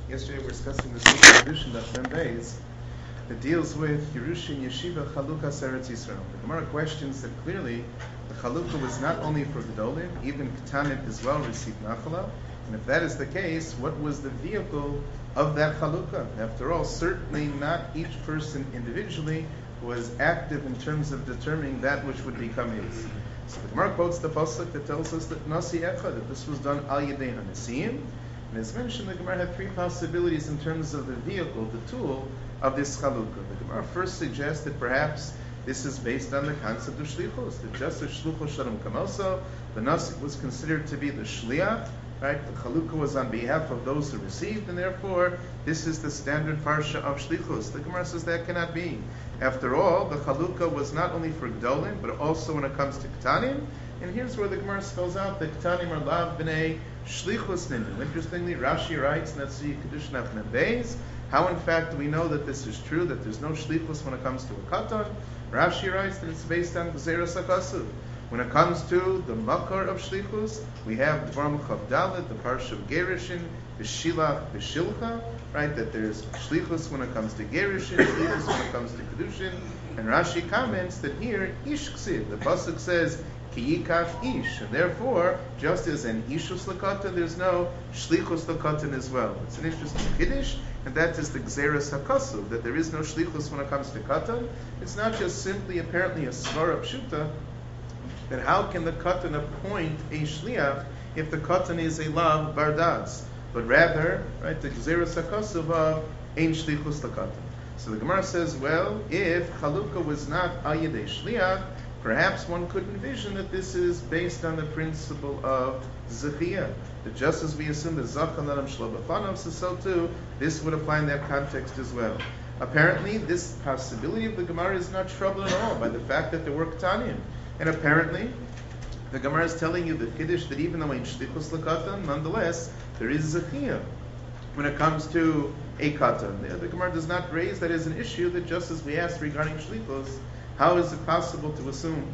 Yesterday we were discussing the Sefer Kedushin Daf Mem Beis that deals with Yerushin Yeshiva Chalukas Eretz Yisrael. The Gemara questions that clearly the Chalukah was not only for Gedolim, even Ketanim as well received Nachala. And if that is the case, what was the vehicle of that Chalukah? After all, certainly not each person individually was active in terms of determining that which would become his. So the Gemara quotes the pasuk that tells us that Nasi Echad, that this was done Al Yedei HaNesiim. And as mentioned, the Gemara had three possibilities in terms of the vehicle, the tool of this chalukah. The Gemara first suggests that perhaps this is based on the concept of shlichus, that just as shluchos shalom kamoso, the nasi was considered to be the shliach, right? The chalukah was on behalf of those who received, and therefore this is the standard parsha of shlichus. The Gemara says that cannot be. After all, the chalukah was not only for Gdolim, but also when it comes to Ketanim. And here's where the Gemara spells out that Ketanim are lav b'nei shlichus ninu. Interestingly, Rashi writes, and that's the Kedushin Daf Mem Beis, how in fact do we know that this is true, that there's no shlichus when it comes to a katan? Rashi writes that it's based on Gzeras HaKasuv. When it comes to the makar of shlichus, we have Dvarim Chav Dalet, the parsha of Gerushin, B'shilach, B'shilcha, right? That there's shlichus when it comes to Gerushin, shlichus when it comes to Kedushin. And Rashi comments that here, Ish Ksiv, the pasuk says, Ki yikach ish, and therefore, just as an ishus lakatan, there's no shlichus lakatan as well. It's an interesting kiddush, and that is the gzeras hakasuv, that there is no shlichus when it comes to katan. It's not just simply apparently a svara pshuta, that how can the katan appoint a shliach if the katan is a lav bardas, but rather, right, the gzeras hakasuv of ein shlichus lakatan. So the Gemara says, well, if chalukah was not al yedei shliach, perhaps one could envision that this is based on the principle of Zechiyah. That just as we assume that Zachan Adam Shlo B'fanav, so too, this would apply in that context as well. Apparently, this possibility of the Gemara is not troubled at all by the fact that there were Ketanim. And apparently, the Gemara is telling you the Kiddush that even though in Shlichus L'Katan, nonetheless, there is Zechiyah when it comes to a Katan. The Gemara does not raise that as an issue that just as we asked regarding Shlichus, how is it possible to assume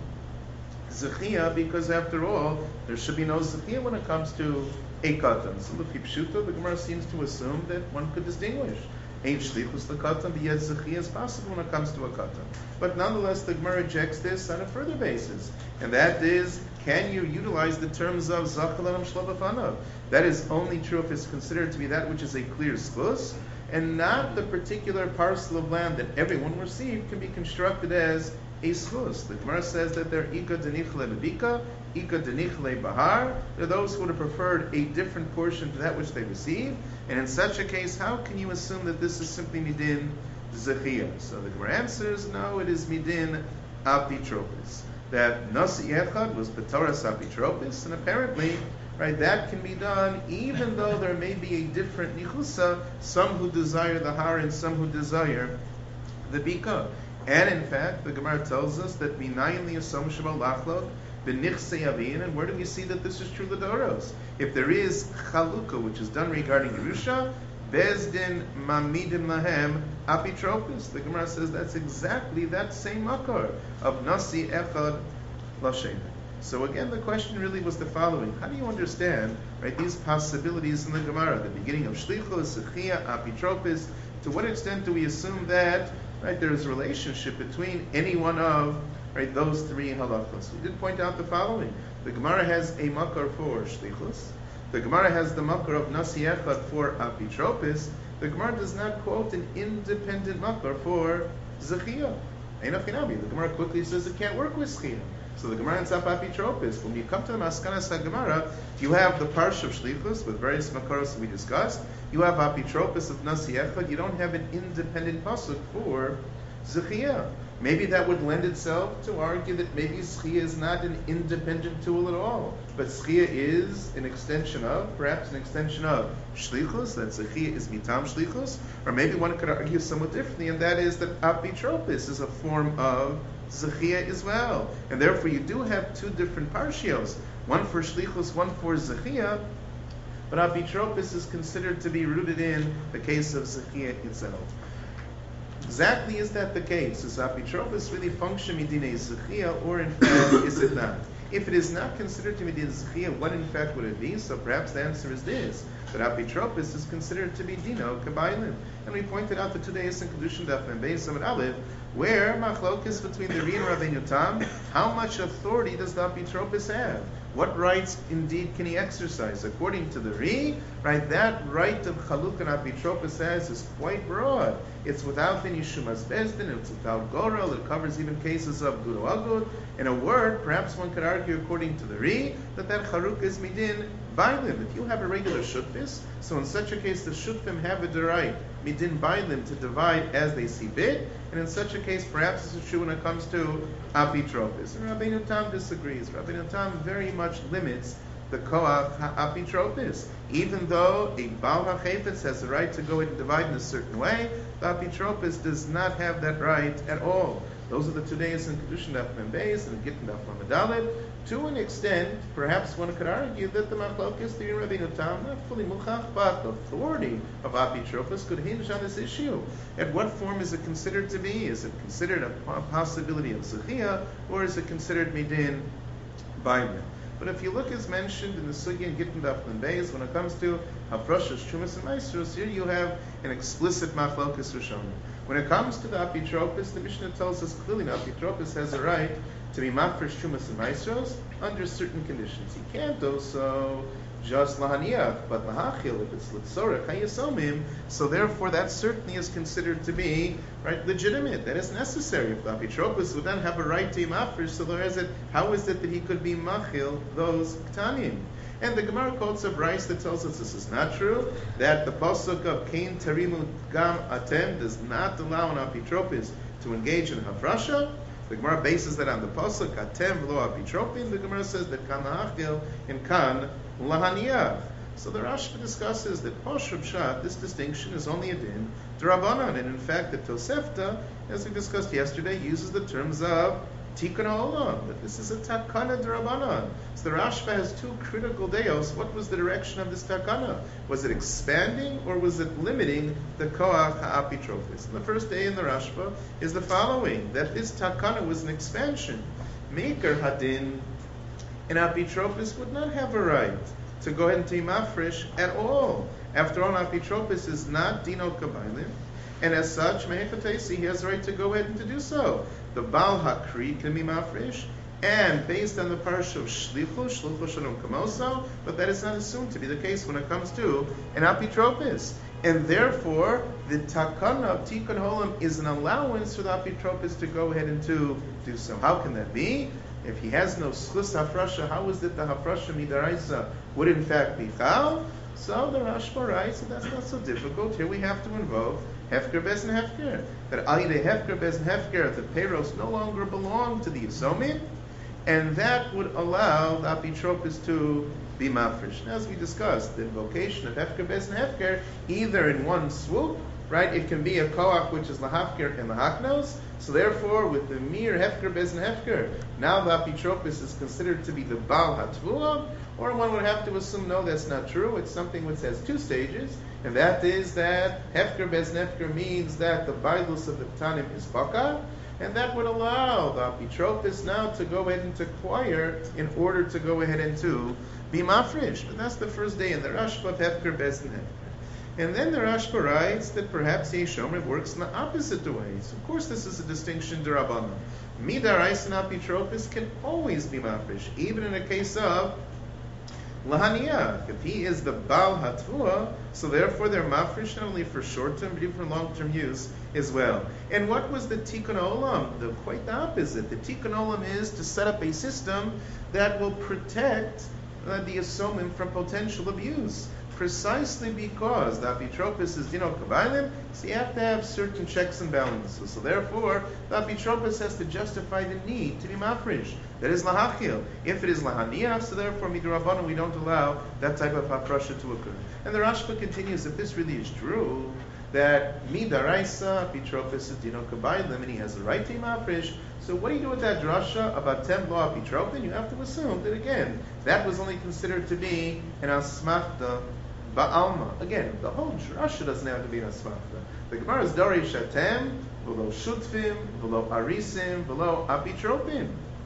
Zechiyah? Because after all, there should be no Zechiyah when it comes to a katan. So look, Pshuta, the Gemara seems to assume that one could distinguish. Ain't shlichus the katan, but yet Zechiyah is possible when it comes to a katan. But nonetheless, the Gemara rejects this on a further basis. And that is, can you utilize the terms of Zachal Adam Shlo B'fanav? That is only true if it's considered to be that which is a clear schus, and not the particular parcel of land that everyone received can be constructed as a schus. The Gemara says that they're ika denichle bebika, ika denichle bahar. They're those who would have preferred a different portion to that which they received. And in such a case, how can you assume that this is simply midin zechiyah? So the Gemara answers, no, it is midin apitropis. That nasi echad was b'toras apitropis, and apparently, right, that can be done even though there may be a different nichusa, some who desire the har and some who desire the bika. And in fact, the Gemara tells us that minayin liyasam shemal lachlot b'nichsei avin, and where do we see that this is true l'doros? If there is chalukah, which is done regarding Yerusha, bezdin mamidim lahem apitropis. The Gemara says that's exactly that same makar of nasi echad lashem. So again, the question really was the following: how do you understand, right, these possibilities in the Gemara, the beginning of shlichus, zechiyah, apitropis? To what extent do we assume that, right, there is a relationship between any one of, right, those three halachos? We did point out the following: the Gemara has a makar for shlichus, the Gemara has the makar of nasi echad for apitropis. The Gemara does not quote an independent makar for zechiyah. The Gemara quickly says it can't work with zechiyah. So the Gemara ends up apitropis. When you come to the Maskanas HaGemara, you have the parsha of shlichus with various makaros we discussed. You have apitropis of nasi echad. You don't have an independent pasuk for zechiyah. Maybe that would lend itself to argue that maybe zechiyah is not an independent tool at all, but zechiyah is an extension of, perhaps an extension of shlichus. That zechiyah is mitam shlichus, or maybe one could argue somewhat differently, and that is that apitropis is a form of zechiyah as well, and therefore you do have two different parshios, one for shlichus, one for zechiyah, but apitropis is considered to be rooted in the case of zechiyah itself. Exactly is that the case? Does apitropis really function midinei zechiyah, or in fact is it not? If it is not considered to be din zechia, what in fact would it be? So perhaps the answer is this: that apitropis is considered to be dino kabailim. And we pointed out the 2 days in Kedushin Daf and Beis Amud Aleph, where machlokes between the Ri and Rabbeinu Tam, how much authority does the apitropis have? What rights indeed can he exercise? According to the Ri, right, that right of chaluk and apitropis has is quite broad. It's without any shumas bezdin, it's without gorel, it covers even cases of gudo agud. In a word, perhaps one could argue according to the Ri, that chaluk is midin bailim. If you have a regular shutfis, so in such a case the shutfim have a right midin bailim to divide as they see fit, and in such a case perhaps this is true when it comes to apitropis. And Rabbeinu Tam disagrees. Rabbeinu Tam very much limits the koach apitropis. Even though a Baal HaChefetz has the right to go and divide in a certain way, the apitropis does not have that right at all. Those are the 2 days in Kedushin Daf Mem Beis and Gittin Daf Lamed Daled. To an extent, perhaps one could argue that the machlokes, the Rabbeinu Tam, not fully muchach, but the authority of apitropis could hinge on this issue. At what form is it considered to be? Is it considered a possibility of zechia, or is it considered midin bailim? But if you look as mentioned in the Sugya and Gittin Daf Mem Beis, when it comes to hafrashas, shumas, and maestros, here you have an explicit machlokes rishonim. When it comes to the apitropis, the Mishnah tells us clearly the apitropis has a right to be mafresh shumas and maestros under certain conditions. He can't do so just lahaniach, but lahachil, if it's litzorech hayasomim, so therefore that certainly is considered to be right legitimate. That is necessary. If the apitropis would then have a right to be mafresh, so how is it that he could be machil those ktanim? And the Gemara quotes a brayso that tells us this is not true, that the pasuk of Kain Tarimu Gam Atem does not allow an apitropis to engage in hafrasha. The Gemara bases that on the pasuk Atem Lo Apitropin. The Gemara says that Kan Lahachil and Kan Lahaniyah. So the Rashba discusses that Poshub Shat, this distinction is only a din d'Rabbanan, and in fact the Tosefta, as we discussed yesterday, uses the terms of Tikkun Olam, that this is a takana d'Rabbanan. So the Rashba has 2 critical deos. What was the direction of this takana? Was it expanding or was it limiting the koach ha'apitropis? And the first day in the Rashba is the following, that this takana was an expansion. Maker hadin, an apitropis would not have a right to go ahead and be mafresh at all. After all, apitropis is not dino kabailim, and as such, Mehechatesi, he has the right to go ahead and to do so. The Baal Hakri can be mafresh, and based on the parsha of Shlichu Shalom Kamoso, but that is not assumed to be the case when it comes to an apitropis. And therefore, the takana of Tikkun Olam is an allowance for the apitropis to go ahead and to do so. How can that be? If he has no schus hafrasha, how is it the hafrasha midaraisa would in fact be chal? So the Rashba writes that that's not so difficult. Here we have to invoke hefker bez and hefker. That ayde hefker bez and hefker, the peiros no longer belong to the Yisomim, and that would allow the apitropis to be mafresh. As we discussed, the invocation of hefker bez and hefker, either in one swoop, right? It can be a koach which is lahafker and lahaknos. So therefore, with the mere hefker bez and hefker, now the apitropis is considered to be the Baal Hatvua, or one would have to assume, no, that's not true. It's something which has 2 stages, and that is that hefker bez and hefker means that the bailus of the Ktanim is baka, and that would allow the apitropis now to go ahead and to acquire in order to go ahead and to be mafresh. But that's the first day in the Rashba of hefker bez and hefker. And then the Rashba writes that perhaps Yeshomer works in the opposite ways. Of course, this is a distinction d'Rabbanan. Midarais and apitropis can always be mafresh, even in a case of lahaniah. If he is the Baal Hatvua, so therefore they're mafresh not only for short-term but even for long-term use as well. And what was the Tikkun Olam? Quite the opposite. The Tikkun Olam is to set up a system that will protect the Yisomim from potential abuse. Precisely because the apitropis is dino kabailim, so you have to have certain checks and balances. So therefore, the apitropis has to justify the need to be mafresh. That is lahachil. If it is lahaniach, so therefore midrabanan we don't allow that type of hafrasha to occur. And the Rashba continues, if this really is true, that midaraisa apitropis is dino kabailim, and he has the right to be mafresh. So what do you do with that drasha about tem lo apitropin? You have to assume that again, that was only considered to be an asmachta ba'alma. Again, the whole drasha doesn't have to be an asmachta. The Gemara is dori shatem, v'lo shutfim, v'lo arisim, v'lo apitropim.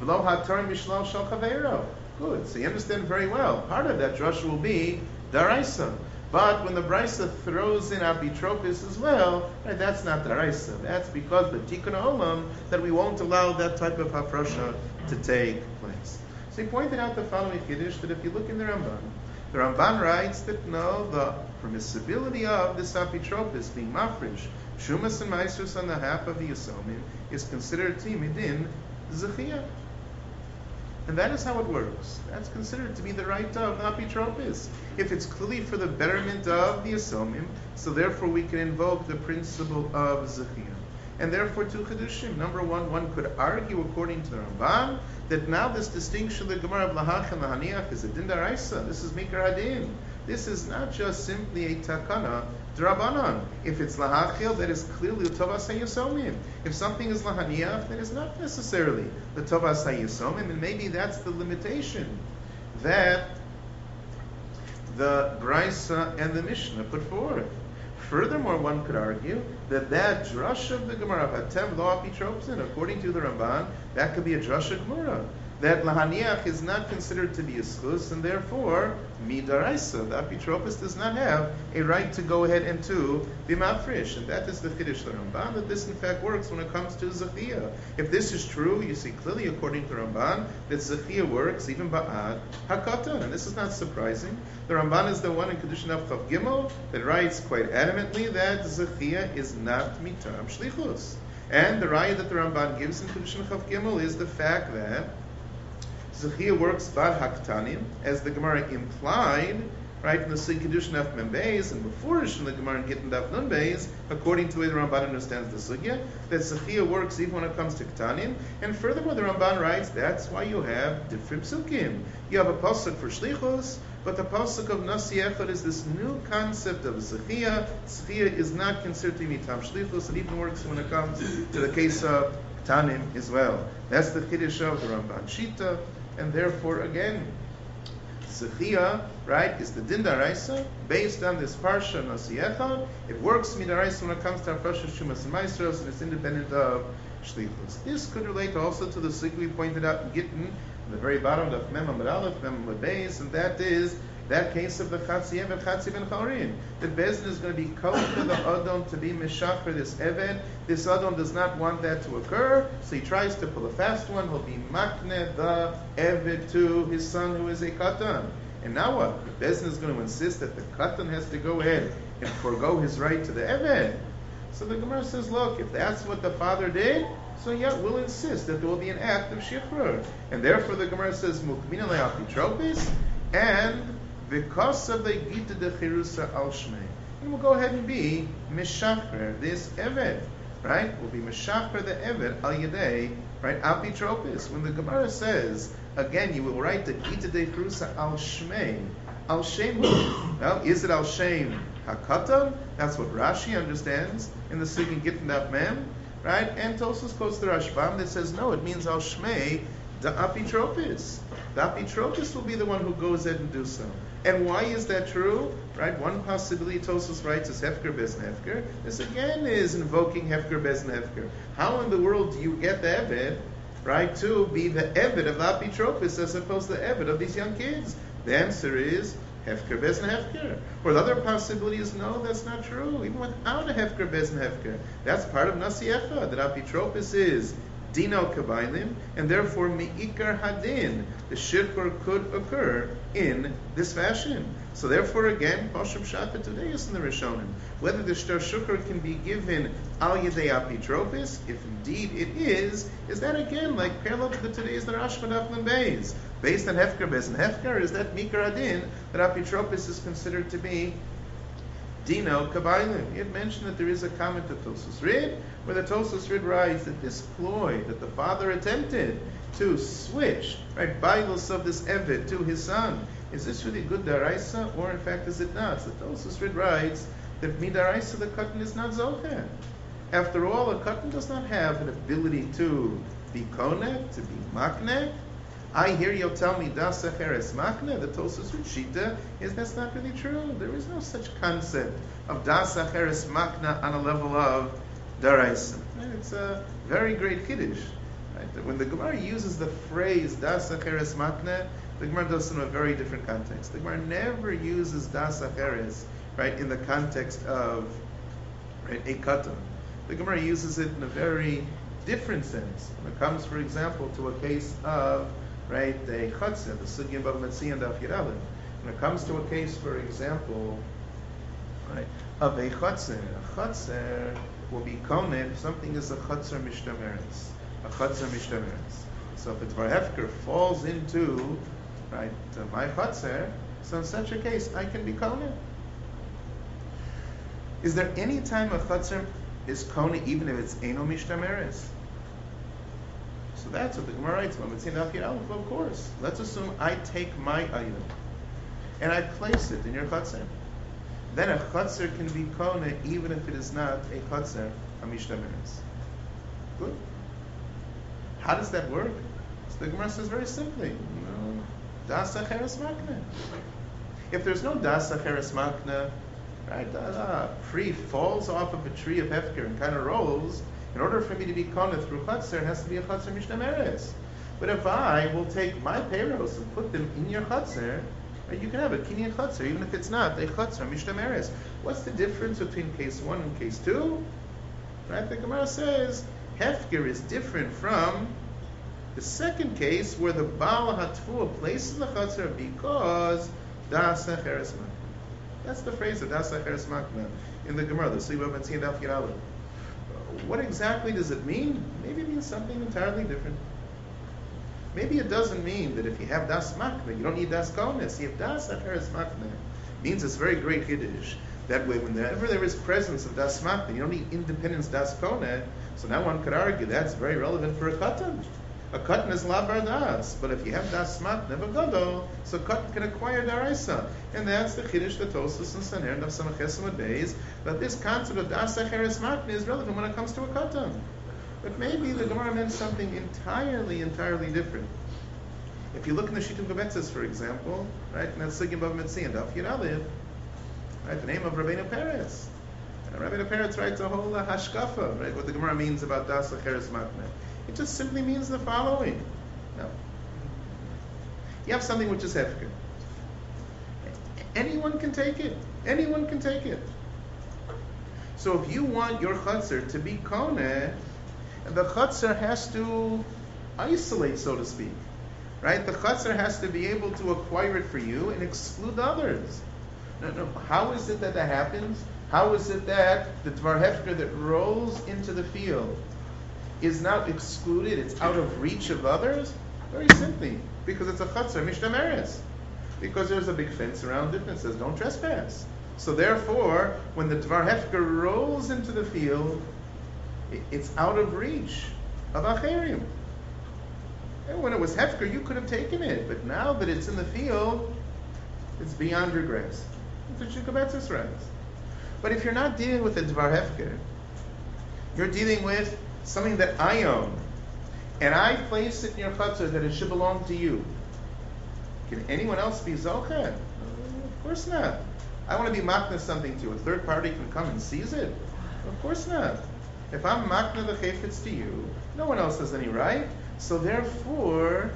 V'lo hatar mishlal shal chaveiro. Good. So you understand very well. Part of that drasha will be daraisa. But when the Brisa throws in apitropis as well, right, that's not daraisa. That's because the tikkun olam that we won't allow that type of hafrosha to take place. So he pointed out the following chiddush that if you look in the Ramban writes that no, the permissibility of this apitropis being mafresh, shumas and maestros on the half of the yisomim is considered timidin zechiyah. And that is how it works. That's considered to be the right of the apitropis. If it's clearly for the betterment of the asomim, so therefore we can invoke the principle of zechiyah. And therefore two chedushim. Number one could argue according to the Ramban that now this distinction of the Gemara of lahach and lahaniach is a din daraisa. This is mikra hadin. This is not just simply a takana drabanan. If it's lahachil, that is clearly the tovas hayisomim. If something is lahaniach, that is not necessarily the tovas hayisomim, and maybe that's the limitation that the Brisa and the Mishnah put forth. Furthermore, one could argue that drush of the Gemara, hatem lo apitropsin, according to the Ramban, that could be a drush of Gemara. That lahaniach is not considered to be a schus, and therefore, midaraisa, the apitropis does not have a right to go ahead and to be mafresh. And that is the chiddush of the Ramban, that this in fact works when it comes to zechiyah. If this is true, you see clearly according to Ramban, that zechiyah works even ba'ad hakatan. And this is not surprising. The Ramban is the one in Kedushin of Chav Gimel that writes quite adamantly that zechiyah is not mitam shlichus. And the raya that the Ramban gives in Kedushin Chav Gimel is the fact that zechiyah works bad haktanim, as the Gemara implied, right, in the Sig Kedushin of Mem Beis, and before in the Gemara in Gittin Daf Nun Beis, according to the way the Ramban understands the sugya, that zechiyah works even when it comes to ktanim. And furthermore, the Ramban writes that's why you have different psukim. You have a pasuk for shlichus, but the pasuk of Nasi Echad is this new concept of zechiyah. Zechiyah is not considered to be tam shlichus. It even works when it comes to the case of ktanim as well. That's the chiddush of the Ramban Shita. And therefore, again, zechiyah, right, is the din daraisa based on this parsha Nasi Echad. It works midaraisa when it comes to Hafrosha Shumas and Maestros, and it's independent of shlichus. This could relate also to the sig we pointed out in Gittin, in the very bottom of Mem Amud Aleph, Mem Amud Beis, and that is that case of the Chatziyah and Chatzi ben Chorin. That Bezdin is going to be called to the Adon to be Meshachar, this Eved. This Adon does not want that to occur, so he tries to pull a fast one. He'll be Makne the Eved to his son who is a Katan. And now what? Bezdin is going to insist that the Katan has to go ahead and forego his right to the Eved. So the Gemara says, look, if that's what the father did, so yeah, we'll insist that there will be an act of shichrur. And therefore the Gemara says, Mukmina le'apitropis, and because of the Gita de Chirusa al Shmei. And we'll go ahead and be Meshachar, this Eved, right? We'll be Meshachar the Eved al Yedei, right? Apitropis. When the Gemara says, again, you will write the Gita de Chirusa al Shmei. Al Shem, well, is it Al Shem Hakatan? That's what Rashi understands in the Sigin Gittin Daf Mem, right? And Tosfos quotes the Rashbam that says, no, it means Al Shmei the apitropis. The apitropis will be the one who goes ahead and do so. And why is that true? Right? One possibility Tosfos writes is Hefker Bezn Hefker. This again is invoking Hefker Bezn Hefker. How in the world do you get the Eved, right, to be the Eved of the apitropis as opposed to the Eved of these young kids? The answer is Hefker Bezn Hefker. Or the other possibility is no, that's not true. Even without a Hefker Bezn Hefker, that's part of Nasi Echad. That apitropis is Dino Kabailim, and therefore Me'ikar Hadin, the shirkur could occur in this fashion. So therefore again, Pashim Shata today is in the Rishonim. Whether the shtar shukr can be given al yedei apitropis, if indeed it is that again like parallel to the today's the Rashba Daf Nun Beis, based on Hefker Bezn Hefker, is that Mikar Hadin, that apitropis is considered to be Dino Kabailim. He had mentioned that there is a comment of Tosfos Rid, where the Tosfos Rid writes that this ploy that the father attempted to switch, right, Bailos of this Eved to his son, is this really good daraisa, or in fact is it not? So the Tosfos Rid writes that midaraisa the katan is not zocher. After all, a katan does not have an ability to be konek, to be makne. I hear you'll tell me das acheres makna. The Tosfos Shita is that's not really true. There is no such concept of das acheres makna on a level of daraisa. It's a very great kiddush Right? When the Gemara uses the phrase das acheres makne, the Gemara does it in a very different context. The Gemara never uses das acheres, right, in the context of, right, a katan. The Gemara uses it in a very different sense. When it comes, for example, to a case of, right, a chatzir, the sugya of Metzi and Daf Yud Aleph. When it comes to a case, for example, right, of a chatzir will be koneh if something is a chatzir mishtameres. A chatzir mishtameres. So if it's Dvar Hefker falls into, right, my chatzir, so in such a case, I can be koneh. Is there any time a chatzir is koneh even if it's eno mishtameres? So that's what the Gemara writes. Of course. Let's assume I take my item and I place it in your chatzir. Then a chatzir can be koneh even if it is not a chatzir hamishtameres. Good. How does that work? So the Gemara says very simply, das acheres makna. If there's no das acheres makna, right, a tree falls off of a tree of hefker and kind of rolls. In order for me to be koneh through chatzir, it has to be a chatzir mishtameres. But if I will take my payros and put them in your chatzir, right, you can have a kinyan chatzir, even if it's not a chatzir mishtameres. What's the difference between case 1 and case 2? Right, the Gemara says hefker is different from the second case where the Baal HaTfuah places the chatzir because das acheres makna. That's the phrase of das acheres makna in the Gemara, the Sibah Metzi and Daf Yud Aleph. What exactly does it mean? Maybe it means something entirely different. Maybe it doesn't mean that if you have das makna, you don't need das koneh. See, if das acheres makna means it's very great Kiddush. That way, whenever there is presence of das makna, you don't need independence das koneh. So now one could argue that's very relevant for a katan. A katan is labar das, but if you have das makna v'gadol, so katan can acquire daraisa, and that's the Kiddush that Tosfos and Sanhedrin of Samach Amud Beis, that this concept of das acheres makna is relevant when it comes to a katan. But maybe the Gemara meant something entirely different. If you look in the Shittim Kabetzes, for example, right, and that's Sugya Bava Metzi and Daf Yud Aleph, right, the name of Rabbeinu Peretz. And Rabbeinu Peretz writes a whole hashkafa, right, what the Gemara means about das acheres makna. It just simply means the following. No. You have something which is hefker. Anyone can take it. Anyone can take it. So if you want your chatzir to be koneh, the chatzir has to isolate, so to speak. Right? The chatzir has to be able to acquire it for you and exclude others. No. How is it that happens? How is it that the Dvar Hefker that rolls into the field is now excluded, it's out of reach of others? Very simply, because it's a chatzar mishtameres. Because there's a big fence around it that says don't trespass. So therefore, when the Dvar Hefker rolls into the field, it's out of reach of acherim. And when it was Hefker, you could have taken it, but now that it's in the field, it's beyond your grasp. That's what Shikabetzis writes. But if you're not dealing with a Dvar Hefker, you're dealing with something that I own, and I place it in your chatzar that it should belong to you. Can anyone else be zocheh? Of course not. I want to be makna something to you. A third party can come and seize it? Of course not. If I'm makna the chayfetz to you, no one else has any right. So therefore,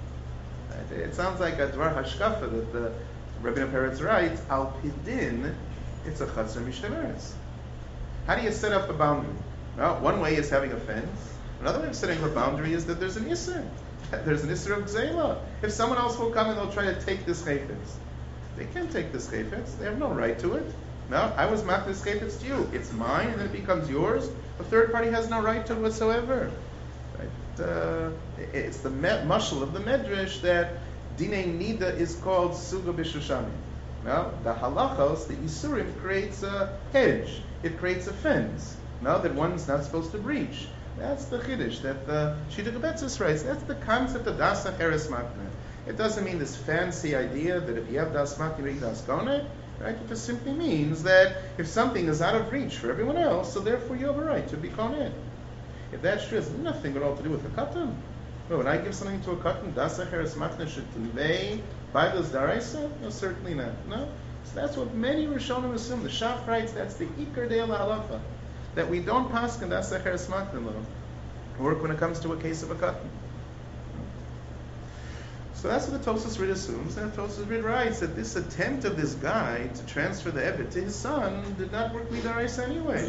it sounds like a dvar hashkafa that the Rabbeinu Peretz writes, al pidin, it's a chatzar mishtameres. How do you set up a boundary? Well, one way is having a fence. Another way of setting up a boundary is that there's an isser. There's an isser of gzela. If someone else will come and they'll try to take this chayfetz, they can't take this chayfetz. They have no right to it. No, I was makna this chayfetz to you. It's mine, and then it becomes yours. A third party has no right to it whatsoever. Right? It's the mashal of the medrash that dinei nida is called suga b'shushani. Now, the halachos, the isurim, creates a hedge. It creates a fence. Now that one's not supposed to breach. That's the chiddush that the Shita Kabetzis writes. That's the concept of das acheres makna. It doesn't mean this fancy idea that if you have das makna, you make das koneh. Right? It just simply means that if something is out of reach for everyone else, so therefore you have a right to be koneh. If that's true, it has nothing at all to do with the katan. No, when I give something to a katan, das acheres makna should convey by those daraisa? No, certainly not. No. So that's what many Rishonim assume. The Shach writes that's the ikar de la halacha. That we don't paskin das acheres makna. work when it comes to a case of a cotton. So that's what the Tosfos Rid assumes, and the Tosfos Rid writes that this attempt of this guy to transfer the Eved to his son did not work midaraisa anyway.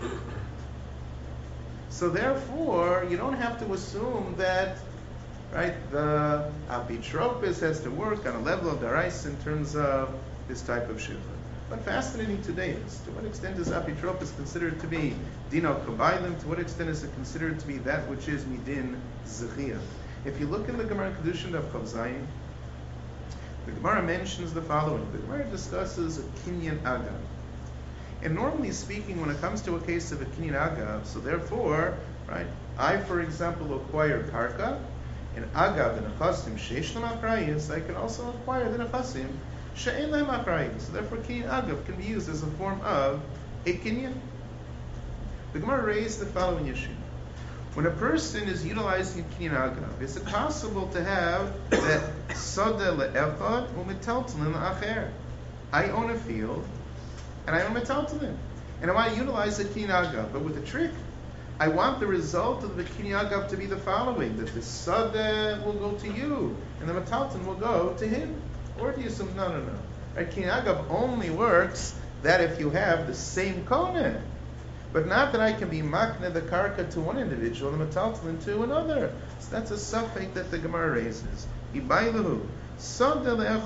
So therefore, you don't have to assume that, right, the apitropis has to work on a level of daraisa in terms of this type of shivra. But fascinating today is, to what extent is apitropis considered to be dino kabaylim? To what extent is it considered to be that which is midin zechiyah? If you look in the Gemara Kedushin of Chav Zayin, the Gemara mentions the following. The Gemara discusses a kinyan agav. And normally speaking, when it comes to a case of a kinyan agav, so therefore, right, I, for example, acquire karka, and agav, the nechasim, sheish lam akrayis, I can also acquire the nechasim, she'en lam akrayis. So therefore, kinyan agav can be used as a form of a kinyan. The Gemara raised the following issue. When a person is utilizing kinyan agav, is it possible to have that sada le'echad u'metaltalin la'acher? I own a field, and I own metaltalin, and I want to utilize the kinyan agav, but with a trick. I want the result of the kinyan agav to be the following: that the sada will go to you, and the metaltalin will go to him. Or do you assume no? Right? Kinyan agav only works that if you have the same kohen. But not that I can be makne the karka to one individual and the metaltalin to another. So that's a suffix that the Gemara raises. Ibailahu. So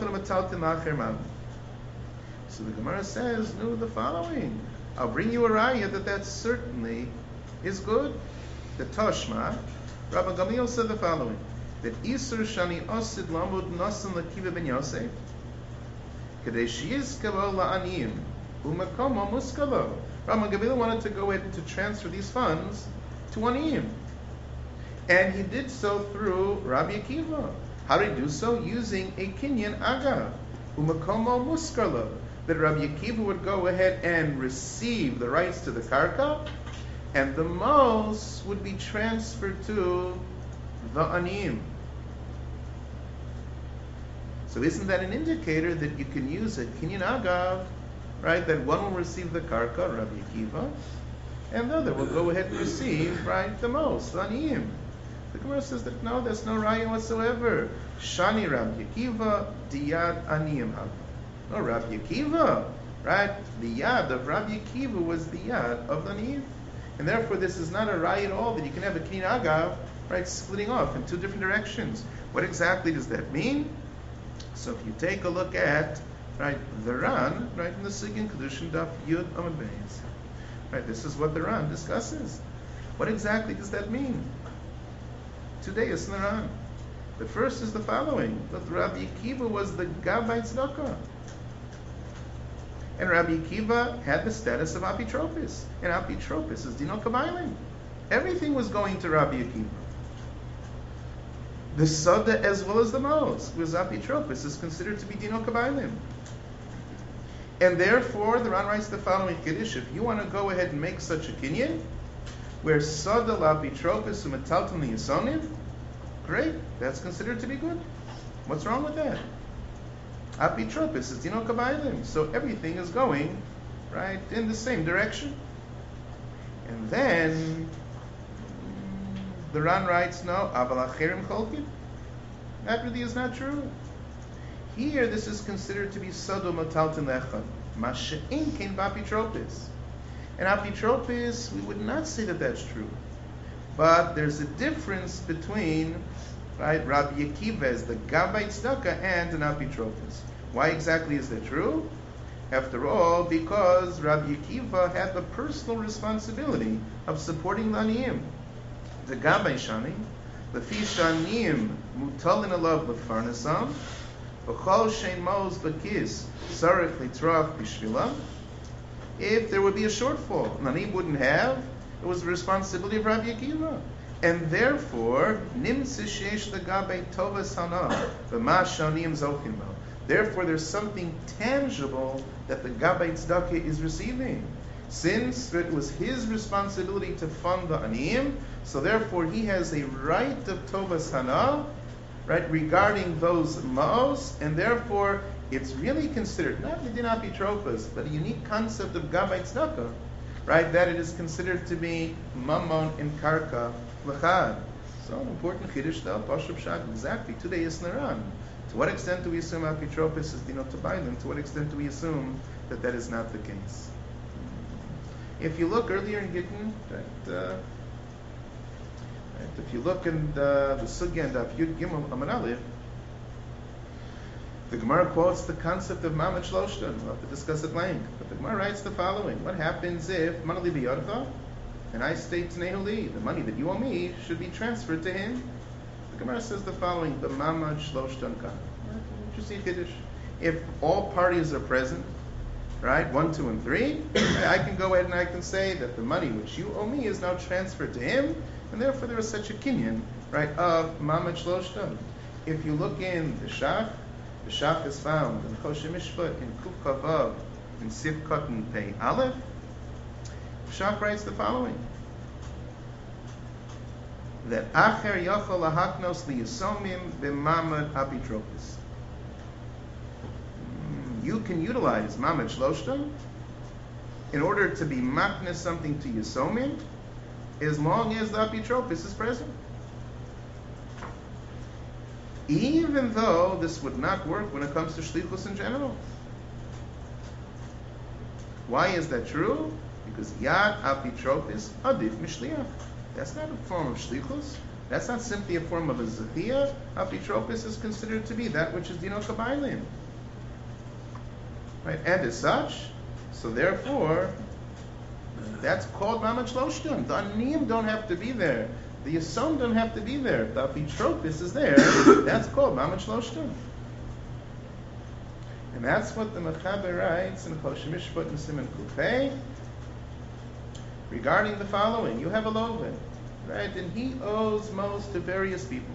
the Gemara says, no, the following. I'll bring you a raya that certainly is good. The Toshma, Rabbi Gamliel said the following. That Isur Shani Osid Lamud Nasan Lakiva Ben Yosef Kadesh Yizkavo La'aniyim Umakomo Muskavo. Rabbi Gamliel wanted to go ahead and to transfer these funds to Aniyim. And he did so through Rabbi Akiva. How did he do so? Using a kinyan agav. Umakomo muskalo. That Rabbi Akiva would go ahead and receive the rights to the karka, and the mos would be transferred to the Aniyim. So isn't that an indicator that you can use a kinyan agav? Right, that one will receive the karka, Rabbi Akiva, and the other will go ahead and receive, right, the most, the aniyim. The Gemara says that no, there's no raya whatsoever. Shani Rabbi Akiva, diyad aniyim hava. No, Rabbi Akiva, right, the yad of Rabbi Akiva was the yad of the aniyim. And therefore this is not a raya at all that you can have a kinyan agav, right, splitting off in two different directions. What exactly does that mean? So if you take a look at right, the Ran, right, in the Sigin Kedushin Daf Yud Amud Beis. Right, this is what the Ran discusses. What exactly does that mean? Today is the Ran. The first is the following: that Rabbi Akiva was the Gabbai Tzedakah, and Rabbi Akiva had the status of apitropis, and apitropis is dino kabaylim. Everything was going to Rabbi Akiva. The sada as well as the mos was apitropis is considered to be dino kabaylim. And therefore, the Ran writes the following Kiddush: if you want to go ahead and make such a kinyan, where sada lapitropis umetalton liyasonim, great, that's considered to be good. What's wrong with that? Apitropis is dino kabaylim, so everything is going right in the same direction. And then the Ran writes, no, aval acherim cholkin. That really is not true. Here, this is considered to be sado mataltin lechad. Masha'in kein b'apitropis. And apitropis, we would not say that that's true. But there's a difference between, right, Rabbi Akiva as the Gabbai Tzedakah and an apitropis. Why exactly is that true? After all, because Rabbi Akiva had the personal responsibility of supporting the Aniyim. The Gabbai Shani, the Fishaniyim mutalin alav lefarnasam, v'chol shein mos b'kis sarich litrach b'shvilam. If there would be a shortfall, Nani wouldn't have, it was the responsibility of Rabbi Akiva. And therefore, nimtze sheish legabe tovas hana v'ma shanim zochim bo. Therefore, there's something tangible that the Gabbai Tzedakah is receiving. Since it was his responsibility to fund the Aniyim, so therefore he has a right of Tovas Hana, right, regarding those Ma'os, and therefore it's really considered, not Medin Apitropas, but a unique concept of Gabbai Tzedakah, right, that it is considered to be Mammon and Karka L'chad. So an important chiddush though, Pashut Pshat, exactly, today is Naran. To what extent do we assume apitropis is dino tabaylim? To what extent do we assume that that is not the case? If you look earlier in Gittin, if you look in the Sugya and Yud Gimel Amud Aleph, the Gemara quotes the concept of Mamad Shloshton. We'll have to discuss at length. But the Gemara writes the following: what happens if Manali biyadcha, and I state Nehuli, the money that you owe me should be transferred to him? The Gemara says the following: the Mamad Shloshton kan. Interesting Kiddush. If all parties are present, right, 1, 2, and 3, I can go ahead and I can say that the money which you owe me is now transferred to him, and therefore there is such a kinyan, right, of Mamad Shloshton. If you look in the Shach is found in Choshen Mishpat, in Kuf Kavav, in Sif Katan Pei Aleph. Shach writes the following: that Acher Yachol Lahaknos Liyasomim B'Mamad Apitropis. You can utilize Mamad Shloshton in order to be maknes something to Yasomim, as long as the Apitropis is present. Even though this would not work when it comes to shlichus in general. Why is that true? Because yad apitropis adif mishliach. That's not a form of shlichus. That's not simply a form of a zechiyah. Apitropis is considered to be that which is dino kabaylim. Right? And as such, so therefore, that's called mamad shloshton. The aniyim don't have to be there. The Yisom don't have to be there. The Apitropis is there. That's called Mamad Shloshton. And that's what the Mechaber writes in Choshen Mishpat and Siman Kufay regarding the following. You have a Loven, right? And he owes most to various people.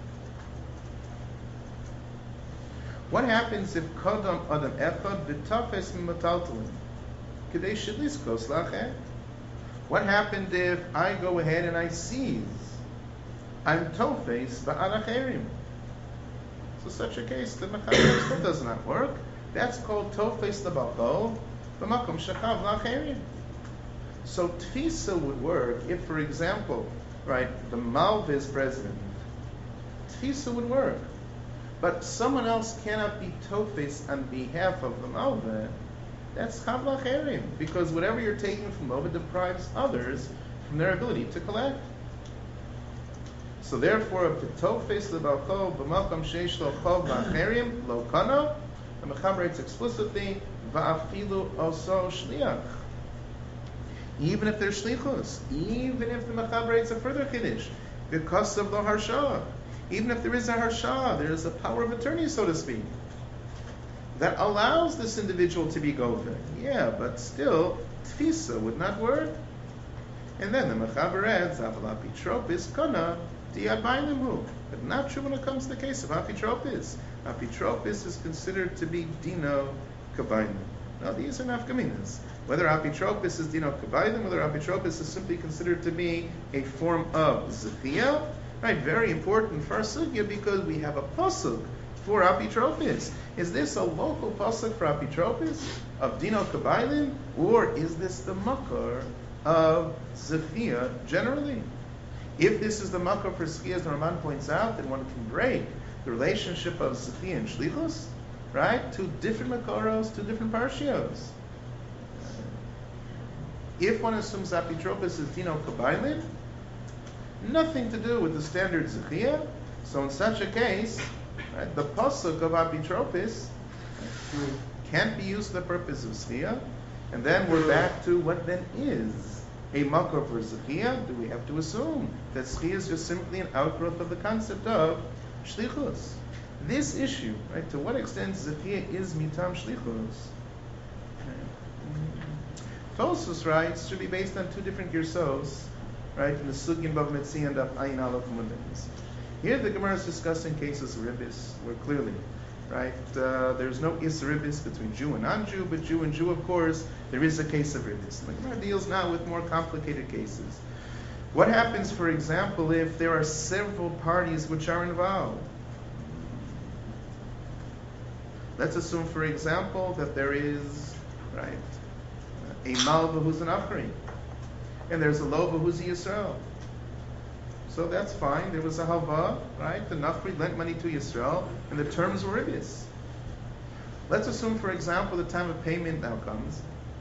What happens if Kodam Adam Echad B'Tafes M'Mataltalim? K'dei Sheliskos Lachet? What happened if I go ahead and I seize? I'm tofes ba'aracherim. So such a case, the mechaber still does not work. That's called tofes l'balchol b'makom shakav la'acherim. So tfisa would work if, for example, right, the malva is president. Tfisa would work, but someone else cannot be tofes on behalf of the malva. That's chav la'acherim, because whatever you're taking from malva deprives others from their ability to collect. So therefore, if the tofes lebalchol b'makom sheish lo chov la'acherim lo kana, the Mechaber writes explicitly va'afilu oso shliach. Even if there's shlichus, even if the Mechaber writes a further kiddush, because of the harsha, even if there is a harsha, there is a power of attorney, so to speak, that allows this individual to be governed. Yeah, but still, tfisa would not work. And then the Mechaber adds, aval apitropis kana diyad b'aylimu. But not true when it comes to the case of apitropis. Apitropis is considered to be dino kabaylim. Now these are nafkaminas. Whether apitropis is dino kabaylim, whether apitropis is simply considered to be a form of zechiyah, right? Very important for our sugya because we have a pasuk for apitropis. Is this a local pasuk for apitropis of dino kabaylim, or is this the makar of zechiyah generally? If this is the makar for zechiyah, as the Ramban points out, then one can break the relationship of zechiyah and shlichus, right? Two different makaros, two different parshios. If one assumes apitropis is dino kabaylim, nothing to do with the standard zechiyah. So in such a case, right, the pasuk of apitropis can't be used for the purpose of zechiyah. And then we're back to what then is a makar for zechiyah. Do we have to assume that zechiyah is just simply an outgrowth of the concept of shlichus? This issue, right, to what extent zechiyah is mitam shlichus? Tosfos writes should be based on two different girsos, right, in the Sugin Bav Metzi and of Ayin Aleph Mudins. Here the Gemara is discussing cases of ribis, where clearly, right, there's no is ribis between Jew and non-Jew, but Jew and Jew, of course, there is a case of ribis. The Gemara deals now with more complicated cases. What happens, for example, if there are several parties which are involved? Let's assume, for example, that there is, right, a malva who's an Achri, and there's a lova who's a Yisrael. So that's fine. There was a halva, right? The Nachri lent money to Yisrael, and the terms were ribis. Let's assume, for example, the time of payment now comes,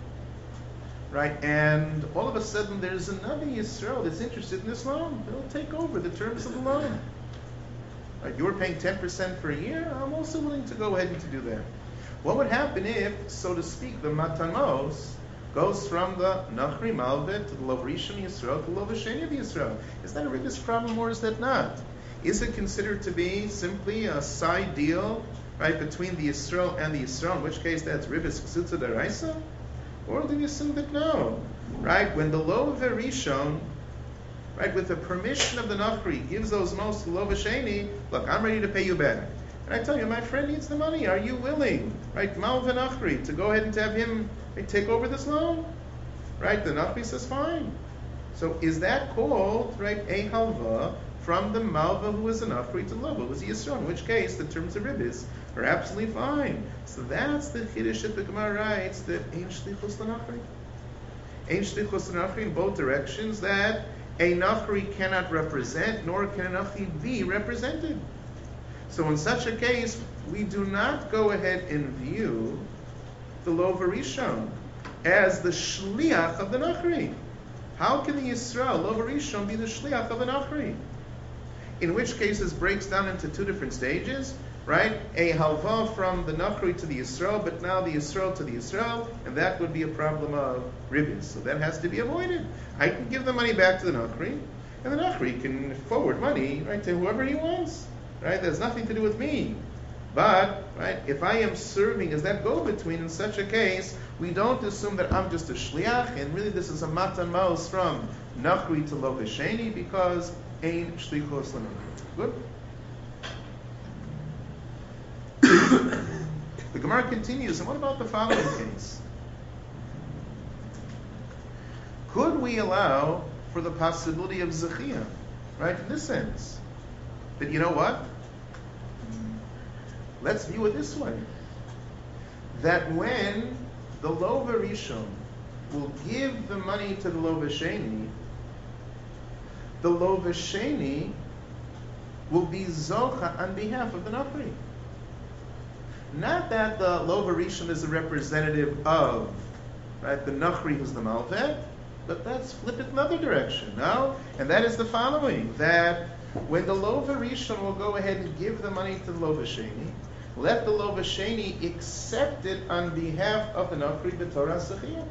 right? And all of a sudden, there's another Yisrael that's interested in this loan. They'll take over the terms of the loan. Right? You were paying 10% for a year. I'm also willing to go ahead and to do that. What would happen if, so to speak, the matamos goes from the Nachri Malvet to the Lov Rishon Yisrael to the Lov Sheni of Yisrael? Is that a ribis problem or is that not? Is it considered to be simply a side deal, right, between the Yisrael and the Yisrael, in which case that's ribis ksutza deraisa? Or do we assume that no? Right, when the Lov Rishon, right, with the permission of the Nachri, gives those most to Lov Sheni, look, I'm ready to pay you back. And I tell you, my friend needs the money. Are you willing, right, Malva Nachri, to go ahead and to have him take over this loan? Right, the Nachri says fine. So is that called, right, a halva from the Malva who is a Nachri to Lova, who is a Yisrael, in which case the terms of ribis are absolutely fine. So that's the Chiddush that the Gemara writes, that Ein Shlichus L'Nachri. Ein Shlichus L'Nachri in both directions, that a Nachri cannot represent, nor can a Nachri be represented. So in such a case, we do not go ahead and view the Lov Rishon as the Shliach of the Nachri. How can the Yisrael, Lov Rishon, be the Shliach of the Nachri? In which case this breaks down into two different stages, right? A halva from the Nachri to the Yisrael, but now the Yisrael to the Yisrael, and that would be a problem of ribis. So that has to be avoided. I can give the money back to the Nachri, and the Nachri can forward money, right, to whoever he wants. Right? There's nothing to do with me. But, right, if I am serving as that go-between in such a case, we don't assume that I'm just a shliach, and really this is a matan maos from Nachri to Lov Sheni, because ein shlichos l'nachri. Good? The Gemara continues, and what about the following case? Could we allow for the possibility of zechiyah, right, in this sense? That, you know what? Let's view it this way. That when the Lov Rishon will give the money to the Lov Sheni, the Lov Sheni will be zocha on behalf of the Nachri. Not that the Lov Rishon is a representative of, right, the Nachri who's the Malveh, but let's flip it another direction now, and that is the following, that when the Lov Rishon will go ahead and give the money to the Lov Sheni, let the Lov Sheni accept it on behalf of the Nachri b'Torah Zechiyah.